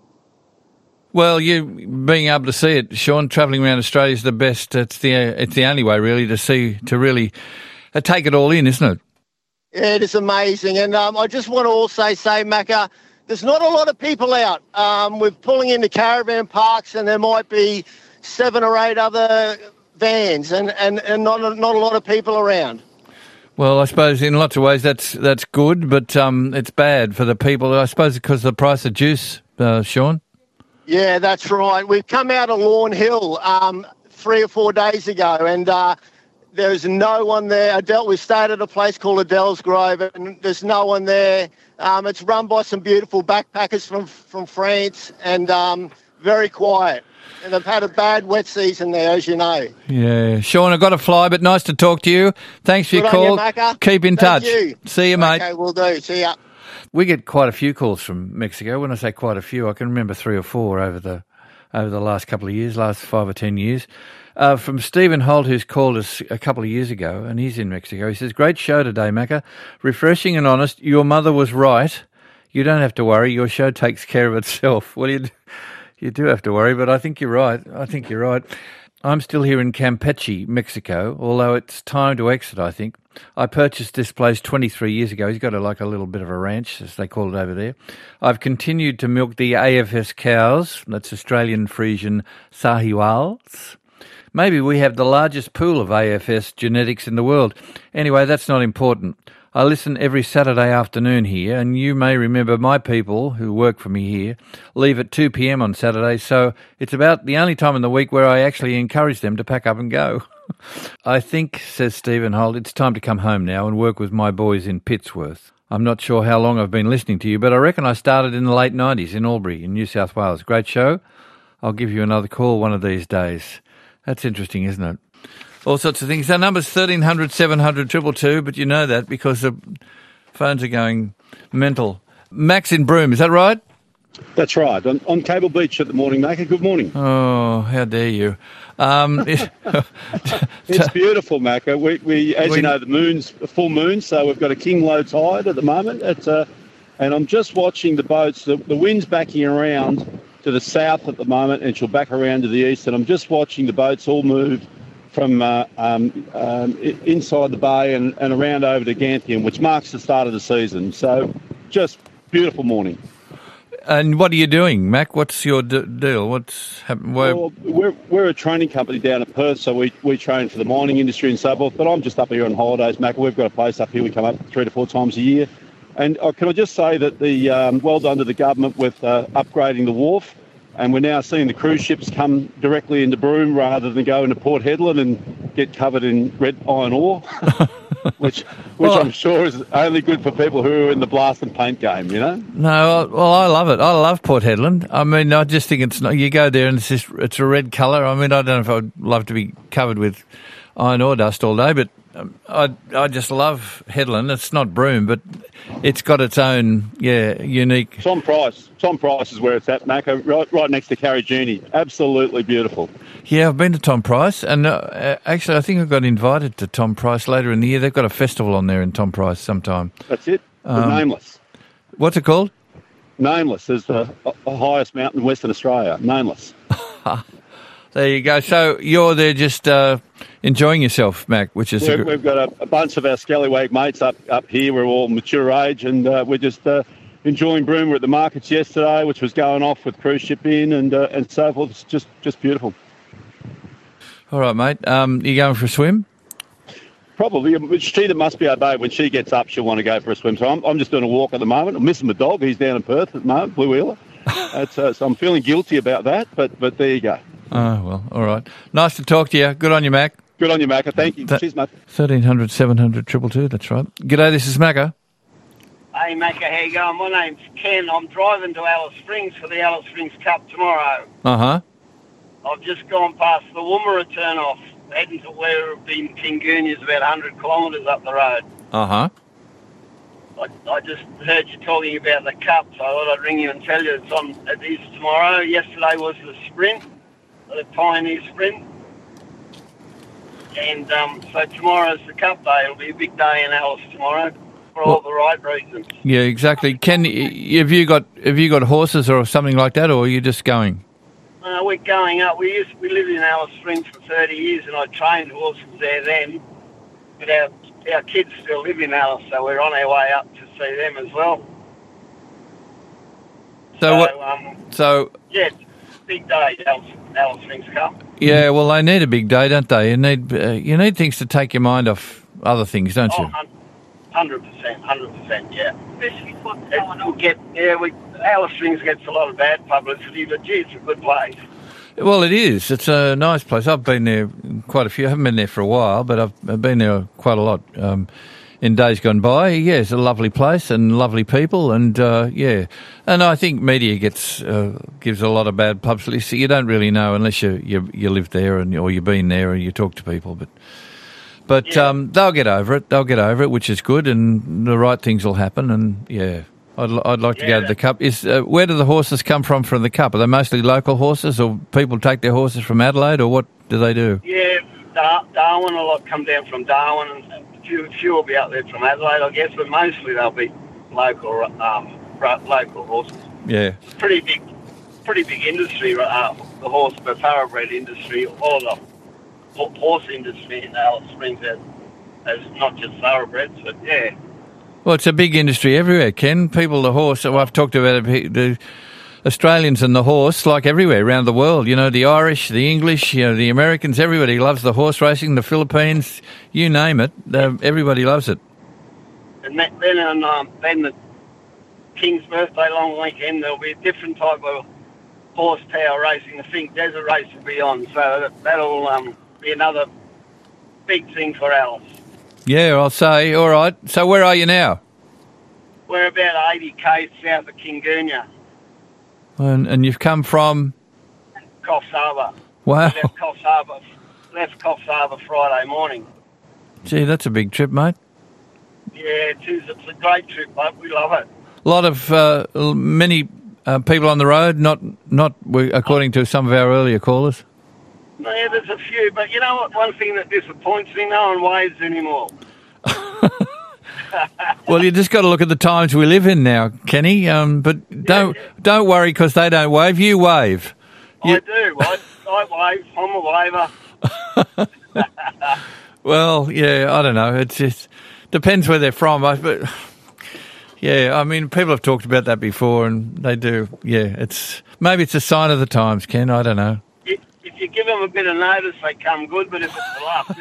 Well, you being able to see it, Sean, travelling around Australia is the best. It's the it's the only way, really, to see, to really uh, take it all in, isn't it?
Yeah, it is amazing. And um, I just want to also say, Macca, there's not a lot of people out. Um, we're pulling into caravan parks and there might be seven or eight other vans and, and, and not, a, not a lot of people around.
Well, I suppose in lots of ways that's that's good, but um, it's bad for the people. I suppose because of the price of juice, uh, Sean.
Yeah, that's right. We've come out of Lawn Hill um, three or four days ago and uh, there's no one there. Adele, we stayed at a place called Adele's Grove and there's no one there. Um, it's run by some beautiful backpackers from, from France and um, very quiet. And they've had a bad wet season there, as you know.
Yeah, Sean, I've got to fly, but nice to talk to you. Thanks for
Good
your
on
call.
you, Macca.
Keep in
Thank
touch.
you.
See you, mate.
Okay, we'll do. See ya.
We get quite a few calls from Mexico. When I say quite a few, I can remember three or four over the over the last couple of years, last five or ten years. Uh, from Stephen Holt, who's called us a couple of years ago, and he's in Mexico. He says, great show today, Macca. Refreshing and honest. Your mother was right. You don't have to worry. Your show takes care of itself. Well, you, you do have to worry, but I think you're right. I think you're right. I'm still here in Campeche, Mexico, although it's time to exit, I think. I purchased this place twenty-three years ago. He's got a, like a little bit of a ranch, as they call it over there. I've continued to milk the A F S cows. That's Australian Friesian Sahiwals. Maybe we have the largest pool of A F S genetics in the world. Anyway, that's not important. I listen every Saturday afternoon here, and you may remember my people who work for me here leave at two p.m. on Saturdays, so it's about the only time in the week where I actually encourage them to pack up and go. I think, says Stephen Holt, it's time to come home now and work with my boys in Pittsworth. I'm not sure how long I've been listening to you, but I reckon I started in the late nineties in Albury, in New South Wales. Great show. I'll give you another call one of these days. That's interesting, isn't it? All sorts of things. Our number's thirteen hundred, seven hundred, two two two, but you know that because the phones are going mental. Max in Broome, is that right?
That's right. On, on Cable Beach at the morning, Macca. Good morning.
Oh, how dare you. Um,
it's beautiful, Macca. We, we, as we, you know, the moon's a full moon, so we've got a king low tide at the moment. It's, uh, and I'm just watching the boats. The, the wind's backing around to the south at the moment, and she'll back around to the east. And I'm just watching the boats all move from uh, um, um, inside the bay and, and around over to Ganthian, which marks the start of the season. So just beautiful morning.
And what are you doing, Mac? What's your d- deal? What's happening?
Well, we're, we're a training company down at Perth, so we, we train for the mining industry and so forth, but I'm just up here on holidays, Mac. We've got a place up here. We come up three to four times a year. And uh, can I just say that the um, well done to the government with uh, upgrading the wharf. And we're now seeing the cruise ships come directly into Broome rather than go into Port Hedland and get covered in red iron ore, which which well, I'm sure is only good for people who are in the blast and paint game, you know?
No, well, I love it. I love Port Hedland. I mean, I just think it's not, you go there and it's just, it's a red colour. I mean, I don't know if I'd love to be covered with iron ore dust all day, but um, I I just love Hedland. It's not Broome, but it's got its own, yeah, unique...
Tom Price. Tom Price is where it's at, Macca, right, right next to Carrigini. Absolutely beautiful.
Yeah, I've been to Tom Price, and uh, actually I think I got invited to Tom Price later in the year. They've got a festival on there in Tom Price sometime.
That's it.
Um,
Nameless.
What's it called?
Nameless is the, the highest mountain in Western Australia. Nameless.
There you go. So you're there just uh, enjoying yourself, Mac, which is...
We've,
a...
we've got a, a bunch of our scallywag mates up, up here. We're all mature age, and uh, we're just uh, enjoying Broome. We're at the markets yesterday, which was going off with cruise ship in and uh, and so forth. It's just, just beautiful.
All right, mate. Um, you going for a swim?
Probably. She that must be our babe. When she gets up, she'll want to go for a swim. So I'm, I'm just doing a walk at the moment. I'm missing my dog. He's down in Perth at the moment, Blue Wheeler. That's, uh, so I'm feeling guilty about that, but but there you go.
Oh, well, all right. Nice to talk to you. Good on you, Mac.
Good on you, Macca. Thank you. Th- Cheers, mate.
thirteen hundred, seven hundred, two two two, that's right. G'day, this is Macca.
Hey, Macca, how you going? My name's Ken. I'm driving to Alice Springs for the Alice Springs Cup tomorrow.
Uh-huh.
I've just gone past the Woomera turn-off, heading to where it been Kingoonia's about one hundred kilometres up the road.
Uh-huh.
I, I just heard you talking about the Cup, so I thought I'd ring you and tell you it's on. It is tomorrow. Yesterday was the sprint, the Pioneer Sprint. And um, so tomorrow's the Cup day. It'll be a big day in Alice tomorrow for well, all the right reasons.
Yeah, exactly. Ken, have you got have you got horses or something like that, or are you just going?
Uh, we're going up. We used we lived in Alice Springs for thirty years, and I trained horses there then. But our our kids still live in Alice, so we're on our way up to see them as well.
So,
so
what?
Um,
so
yeah, it's a big day, Alice, Alice Springs Cup.
Yeah, well, they need a big day, don't they? You need uh, you need things to take your mind off other things, don't you?
Oh, hundred percent, hundred percent, yeah. Especially what's going on. Get yeah, we Alice Springs gets a lot of bad publicity, but gee, it's a good place.
Well, it is. It's a nice place. I've been there quite a few. I haven't been there for a while, but I've, I've been there quite a lot um, in days gone by. Yeah, it's a lovely place and lovely people, and uh, yeah. And I think media gets uh, gives a lot of bad publicity. You don't really know unless you you, you live there and or you've been there and you talk to people. But but
yeah.
um, they'll get over it. They'll get over it, which is good, and the right things will happen. And yeah, I'd, li- I'd like to
Yeah,
go to the Cup. Is uh, Where do the horses come from from the Cup? Are they mostly local horses, or people take their horses from Adelaide, or what do they do?
Yeah, Dar- Darwin, a lot come down from Darwin, and a few, few will be out there from Adelaide, I guess, but mostly they'll be local um, ro- local horses.
Yeah.
It's pretty big, pretty big industry, uh, the horse, the thoroughbred industry, all the ho- horse industry in Alice Springs as, as not just thoroughbreds, but yeah.
Well, it's a big industry everywhere, Ken. People, the horse, well, I've talked about it, the Australians and the horse, like everywhere around the world. You know, the Irish, the English, you know, the Americans, everybody loves the horse racing, the Philippines, you name it, uh, everybody loves it.
And that, then on um, then the King's birthday long weekend, there'll be a different type of horsepower racing. The Think Desert Race will be on, so that, that'll um, be another big thing for Alice.
Yeah, I'll say, all right. So where are you now?
We're about eighty k's south of Kingunya,
And, and you've come from...
Coffs Harbour.
Wow.
We left Coffs Harbour, left Coffs Harbour Friday morning.
Gee, that's a big trip, mate.
Yeah, it is. It's a great trip, mate. We love it.
A lot of, uh, many uh, people on the road, not, not according to some of our earlier callers.
No, yeah, there's a few, but you know what? One thing that disappoints me, no one waves anymore.
Well, you just got to look at the times we live in now, Kenny. Um, but don't
yeah.
don't worry because they don't wave. You wave. You,
I do. I, I wave. I'm a waver.
well, yeah, I don't know. It just depends where they're from. I, but yeah, I mean, people have talked about that before, and they do. Yeah, it's maybe it's a sign of the times, Ken. I don't know.
If, if you give them a bit of notice, they come good. But if it's the last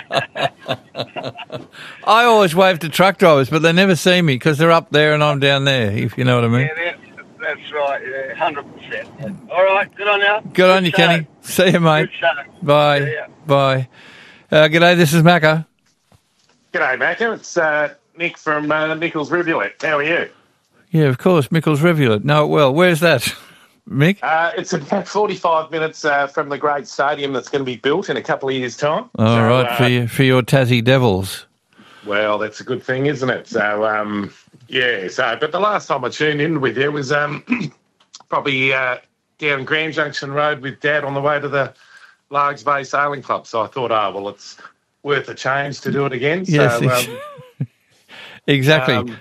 minute,
I always wave to truck drivers, but they never see me because they're up there and I'm down there, if you know what I mean.
yeah, that, that's right. Yeah, one hundred percent. All right, good on you.
Good on you, Kenny. See you, mate.
Good show.
Bye.
See ya.
Bye. Uh, g'day, this is Macca.
G'day, Macca. It's uh, Nick from uh, Nichols Rivulet. How are you?
Yeah, of course, Mickles Rivulet. No, well, where's that, Mick?
Uh, it's about forty-five minutes uh, from the great stadium that's going to be built in a couple of years' time.
All
so,
right,
uh,
for, your, for your Tassie Devils.
Well, that's a good thing, isn't it? So, um, yeah, so, but the last time I tuned in with you was um, probably uh, down Grand Junction Road with Dad on the way to the Largs Bay Sailing Club. So I thought, oh, well, it's worth a change to do it again.
Yes,
so,
ex-
um,
exactly.
um,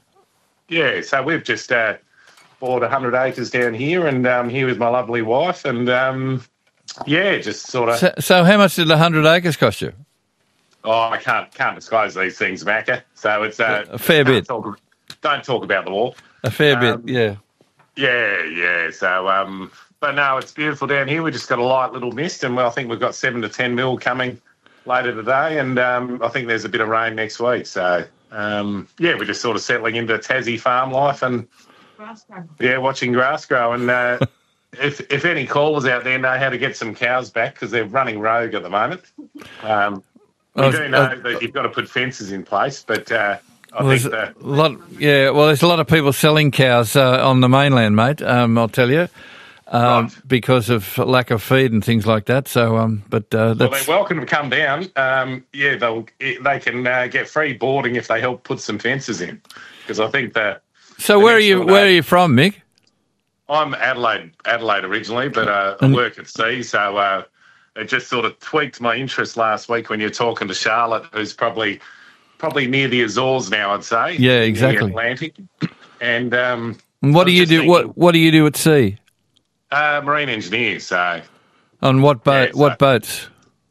yeah, so we've just uh, bought one hundred acres down here and um, here with my lovely wife and, um, yeah, just sort of...
So, so how much did one hundred acres cost you?
Oh, I can't can't disclose these things, Macca. So it's uh,
A fair
don't
bit.
Talk, don't talk about the war.
A fair
Um,
bit, yeah.
Yeah, yeah. So, um, but no, it's beautiful down here. We just got a light little mist, and well, I think we've got seven to ten mil coming later today, and um, I think there's a bit of rain next week. So, um, yeah, we're just sort of settling into Tassie farm life and yeah, watching grass grow. And uh, if if any callers out there know how to get some cows back because they're running rogue at the moment. Um, We
I was-
do know
I-
that you've got to put fences in place, but uh, I
Well,
think
there's
that
a lot, yeah. Well, there's a lot of people selling cows uh, on the mainland, mate. Um, I'll tell you, um, because of lack of feed and things like that. So, um, but uh,
well,
that's
they're welcome to come down. Um, yeah, they'll they can uh, get free boarding if they help put some fences in, because I think that.
so. Where are you? Where are you from, Mick?
I'm Adelaide, Adelaide originally, but uh, I
And-
work at sea, so uh, it just sort of tweaked my interest last week when you're talking to Charlotte, who's probably probably near the Azores now, I'd say.
Yeah,
near the
exactly.
Atlantic, and um,
And what
I
do
was
you
just
do?
thinking-
What What do you do at sea?
Uh, marine engineer, so
On what boat?
Yeah, so-
what boats?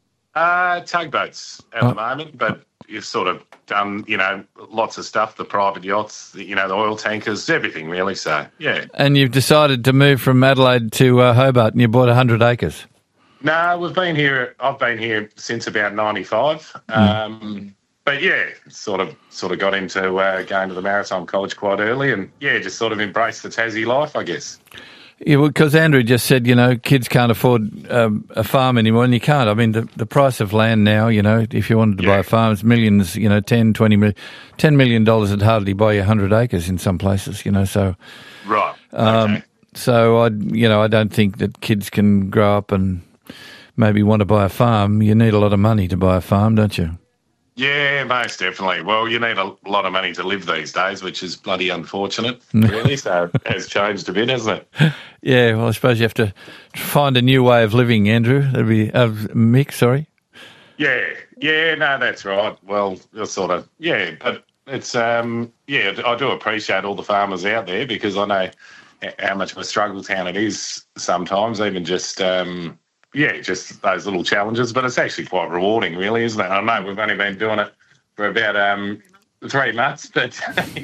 uh, tugboats at
Oh.
the moment, but you've sort of done, you know, lots of stuff, the private yachts, the, you know, the oil tankers, everything really, so, yeah.
And you've decided to move from Adelaide to uh, Hobart, and you bought a hundred acres.
No, we've been here, I've been here since about ninety-five, um, but yeah, sort of sort of got into uh, going to the Maritime College quite early and, yeah, just sort of embraced the Tassie life, I guess.
Yeah, because Andrew just said, you know, kids can't afford um, a farm anymore, and you can't. I mean, the, the price of land now, you know, if you wanted to buy a farm, it's millions, you know, ten, twenty million, ten million dollars would hardly buy you one hundred acres in some places, you know, so.
Right.
Um, So, I, you know, I don't think that kids can grow up and maybe want to buy a farm. You need a lot of money to buy a farm, don't you?
Yeah, most definitely. Well, you need a lot of money to live these days, which is bloody unfortunate, really. So it has changed a bit, hasn't it?
Yeah, well, I suppose you have to find a new way of living, Andrew. That'd be uh, Mick. Sorry.
Yeah, yeah, no, that's right. Well, you're sort of yeah, but it's um, yeah, I do appreciate all the farmers out there because I know how much of a struggle town it is sometimes, even just um. Yeah, just those little challenges, but it's actually quite rewarding, really, isn't it? I know we've only been doing it for about um, three months, but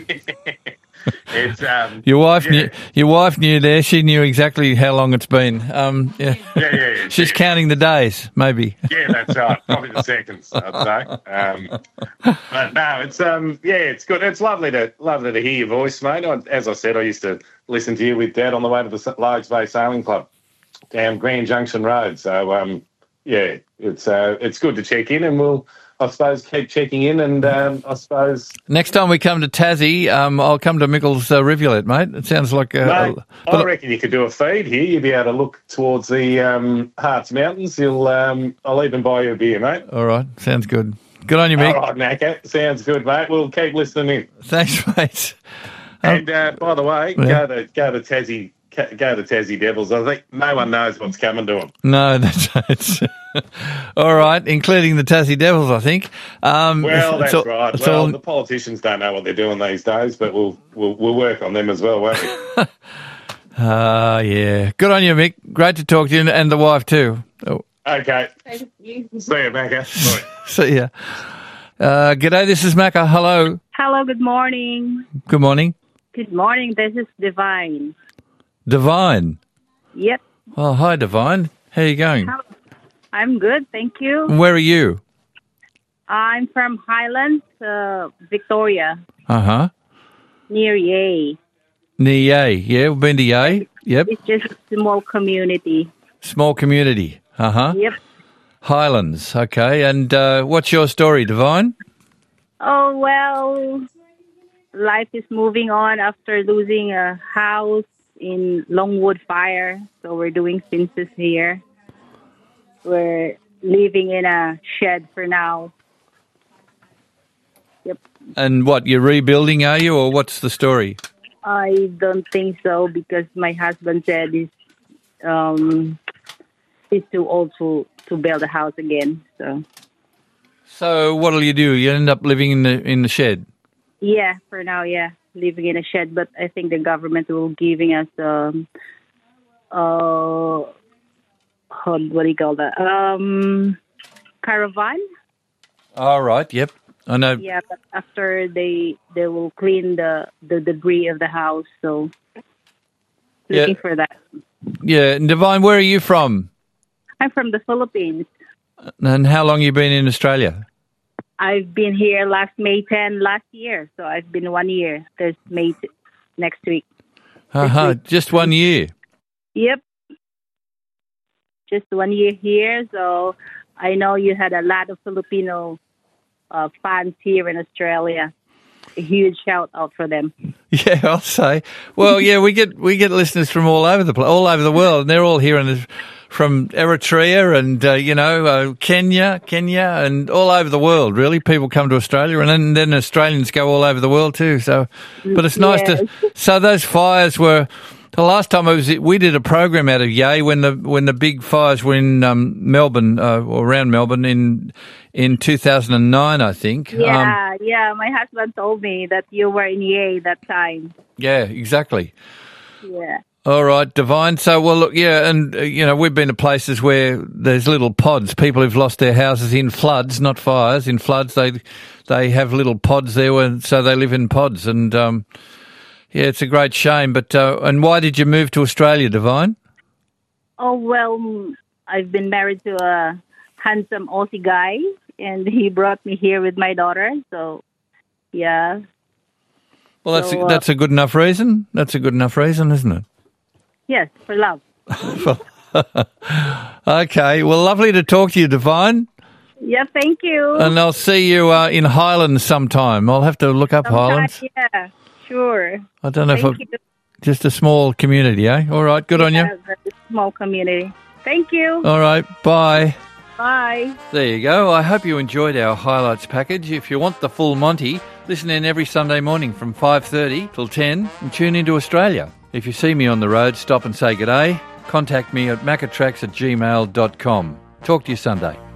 it's um,
Your wife
yeah.
knew. Your wife knew there. She knew exactly how long it's been. Um, yeah.
Yeah, yeah, yeah.
She's counting the days, maybe.
Yeah, that's right. Probably the seconds, I'd say. Um, but no, it's um, yeah, it's good. It's lovely to lovely to hear your voice, mate. I, as I said, I used to listen to you with Dad on the way to the Largs Bay Sailing Club down Grand Junction Road. So um, yeah, it's uh, it's good to check in, and we'll, I suppose, keep checking in. And um, I suppose
Next time we come to Tassie, um, I'll come to Mickles uh, Rivulet, mate. It sounds like uh,
mate,
a,
I reckon you could do a feed here. You'd be able to look towards the um, Hearts Mountains. You'll, um, I'll even buy you a beer, mate.
All right, sounds good. Good on you, Mick.
All right, Macca. Sounds good, mate. We'll keep listening in.
Thanks, mate.
And uh, by the way,
Yeah.
go to go to Tassie. Go to Tassie Devils. I think no one knows what's coming to them.
No, that's right. All right, including the Tassie Devils, I think. Um,
Well,
it's
that's
all-
right.
it's
Well,
all-
the politicians don't know what they're doing these days, but we'll we'll, we'll work on them as well, won't we?
Ah, yeah. Good on you, Mick. Great to talk to you, and- and the wife too. Oh,
Okay. See you, Macca. Bye.
see ya. Uh, g'day, this is Macca. Hello.
Hello, good morning.
Good morning.
Good morning, this is Divine.
Divine.
Yep,
Oh, hi, Divine. How you going?
How- I'm good, thank you.
Where are you?
I'm from Highlands, uh, Victoria,
Uh-huh.
near Yay.
Near Yay. Yeah, we've been to Yay. Yep.
It's just a small community.
Small community. Uh-huh.
Yep.
Highlands. Okay. And uh, what's your story, Divine?
Oh, well, life is moving on after losing a house in Longwood Fire. So we're doing census here. We're living in a shed for now. Yep.
And what, you're rebuilding, are you, or what's the story?
I don't think so because my husband said he's um he's too old to, to build a house again. So
So what'll you do? You end up living in the in the shed?
yeah, for now, yeah, living in a shed. But I think the government will giving us um uh what what do you call that um caravan.
All right. Yep. I know.
Yeah, but after they they will clean the, the debris of the house. So
Yeah.
looking for that.
Yeah. And Divine, where are you from?
I'm from the Philippines.
And how long you been in Australia?
I've been here last May tenth last year, so I've been one year. There's May t- next week.
Uh-huh. Just one year.
Yep, just one year here. So I know you had a lot of Filipino uh, fans here in Australia. A huge shout out for them.
Yeah, I'll say. Well, yeah, we get we get listeners from all over the pla- all over the world, and they're all here in the, from Eritrea and uh, you know uh, Kenya, Kenya, and all over the world. Really, people come to Australia, and then, then Australians go all over the world too. So, but it's nice to. So those fires were. The last time I was, we did a program out of Yay when the when the big fires were in um, Melbourne uh, or around Melbourne in in two thousand nine, I think. Um,
Yeah, yeah. My husband told me that you were in Yay that time.
yeah, exactly.
Yeah.
All right, Divine. So, well, look, yeah, and, uh, you know, we've been to places where there's little pods, people who've lost their houses in floods, not fires, in floods. They they have little pods there, and so they live in pods. And, um, yeah, it's a great shame. But, uh, and why did you move to Australia, Divine?
Oh, well, I've been married to a handsome Aussie guy, and he brought me here with my daughter. So, yeah.
Well, that's,
So, uh,
that's a good enough reason. That's a good enough reason, isn't it?
Yes, for love.
Okay, well, lovely to talk to you, Divine.
Yeah, thank you.
And I'll see you uh, in Highlands sometime. I'll have to look up
Sometime,
Highlands.
Yeah, sure.
I don't know
Thank
if
you.
I, just a small community, eh? All right, good on you.
Yeah, very small community. Thank you.
All right, bye.
Bye.
There you go. I hope you enjoyed our highlights package. If you want the full Monty, listen in every Sunday morning from five thirty till ten and tune into Australia. If you see me on the road, stop and say g'day. Contact me at macatrax at gmail dot com. Talk to you Sunday.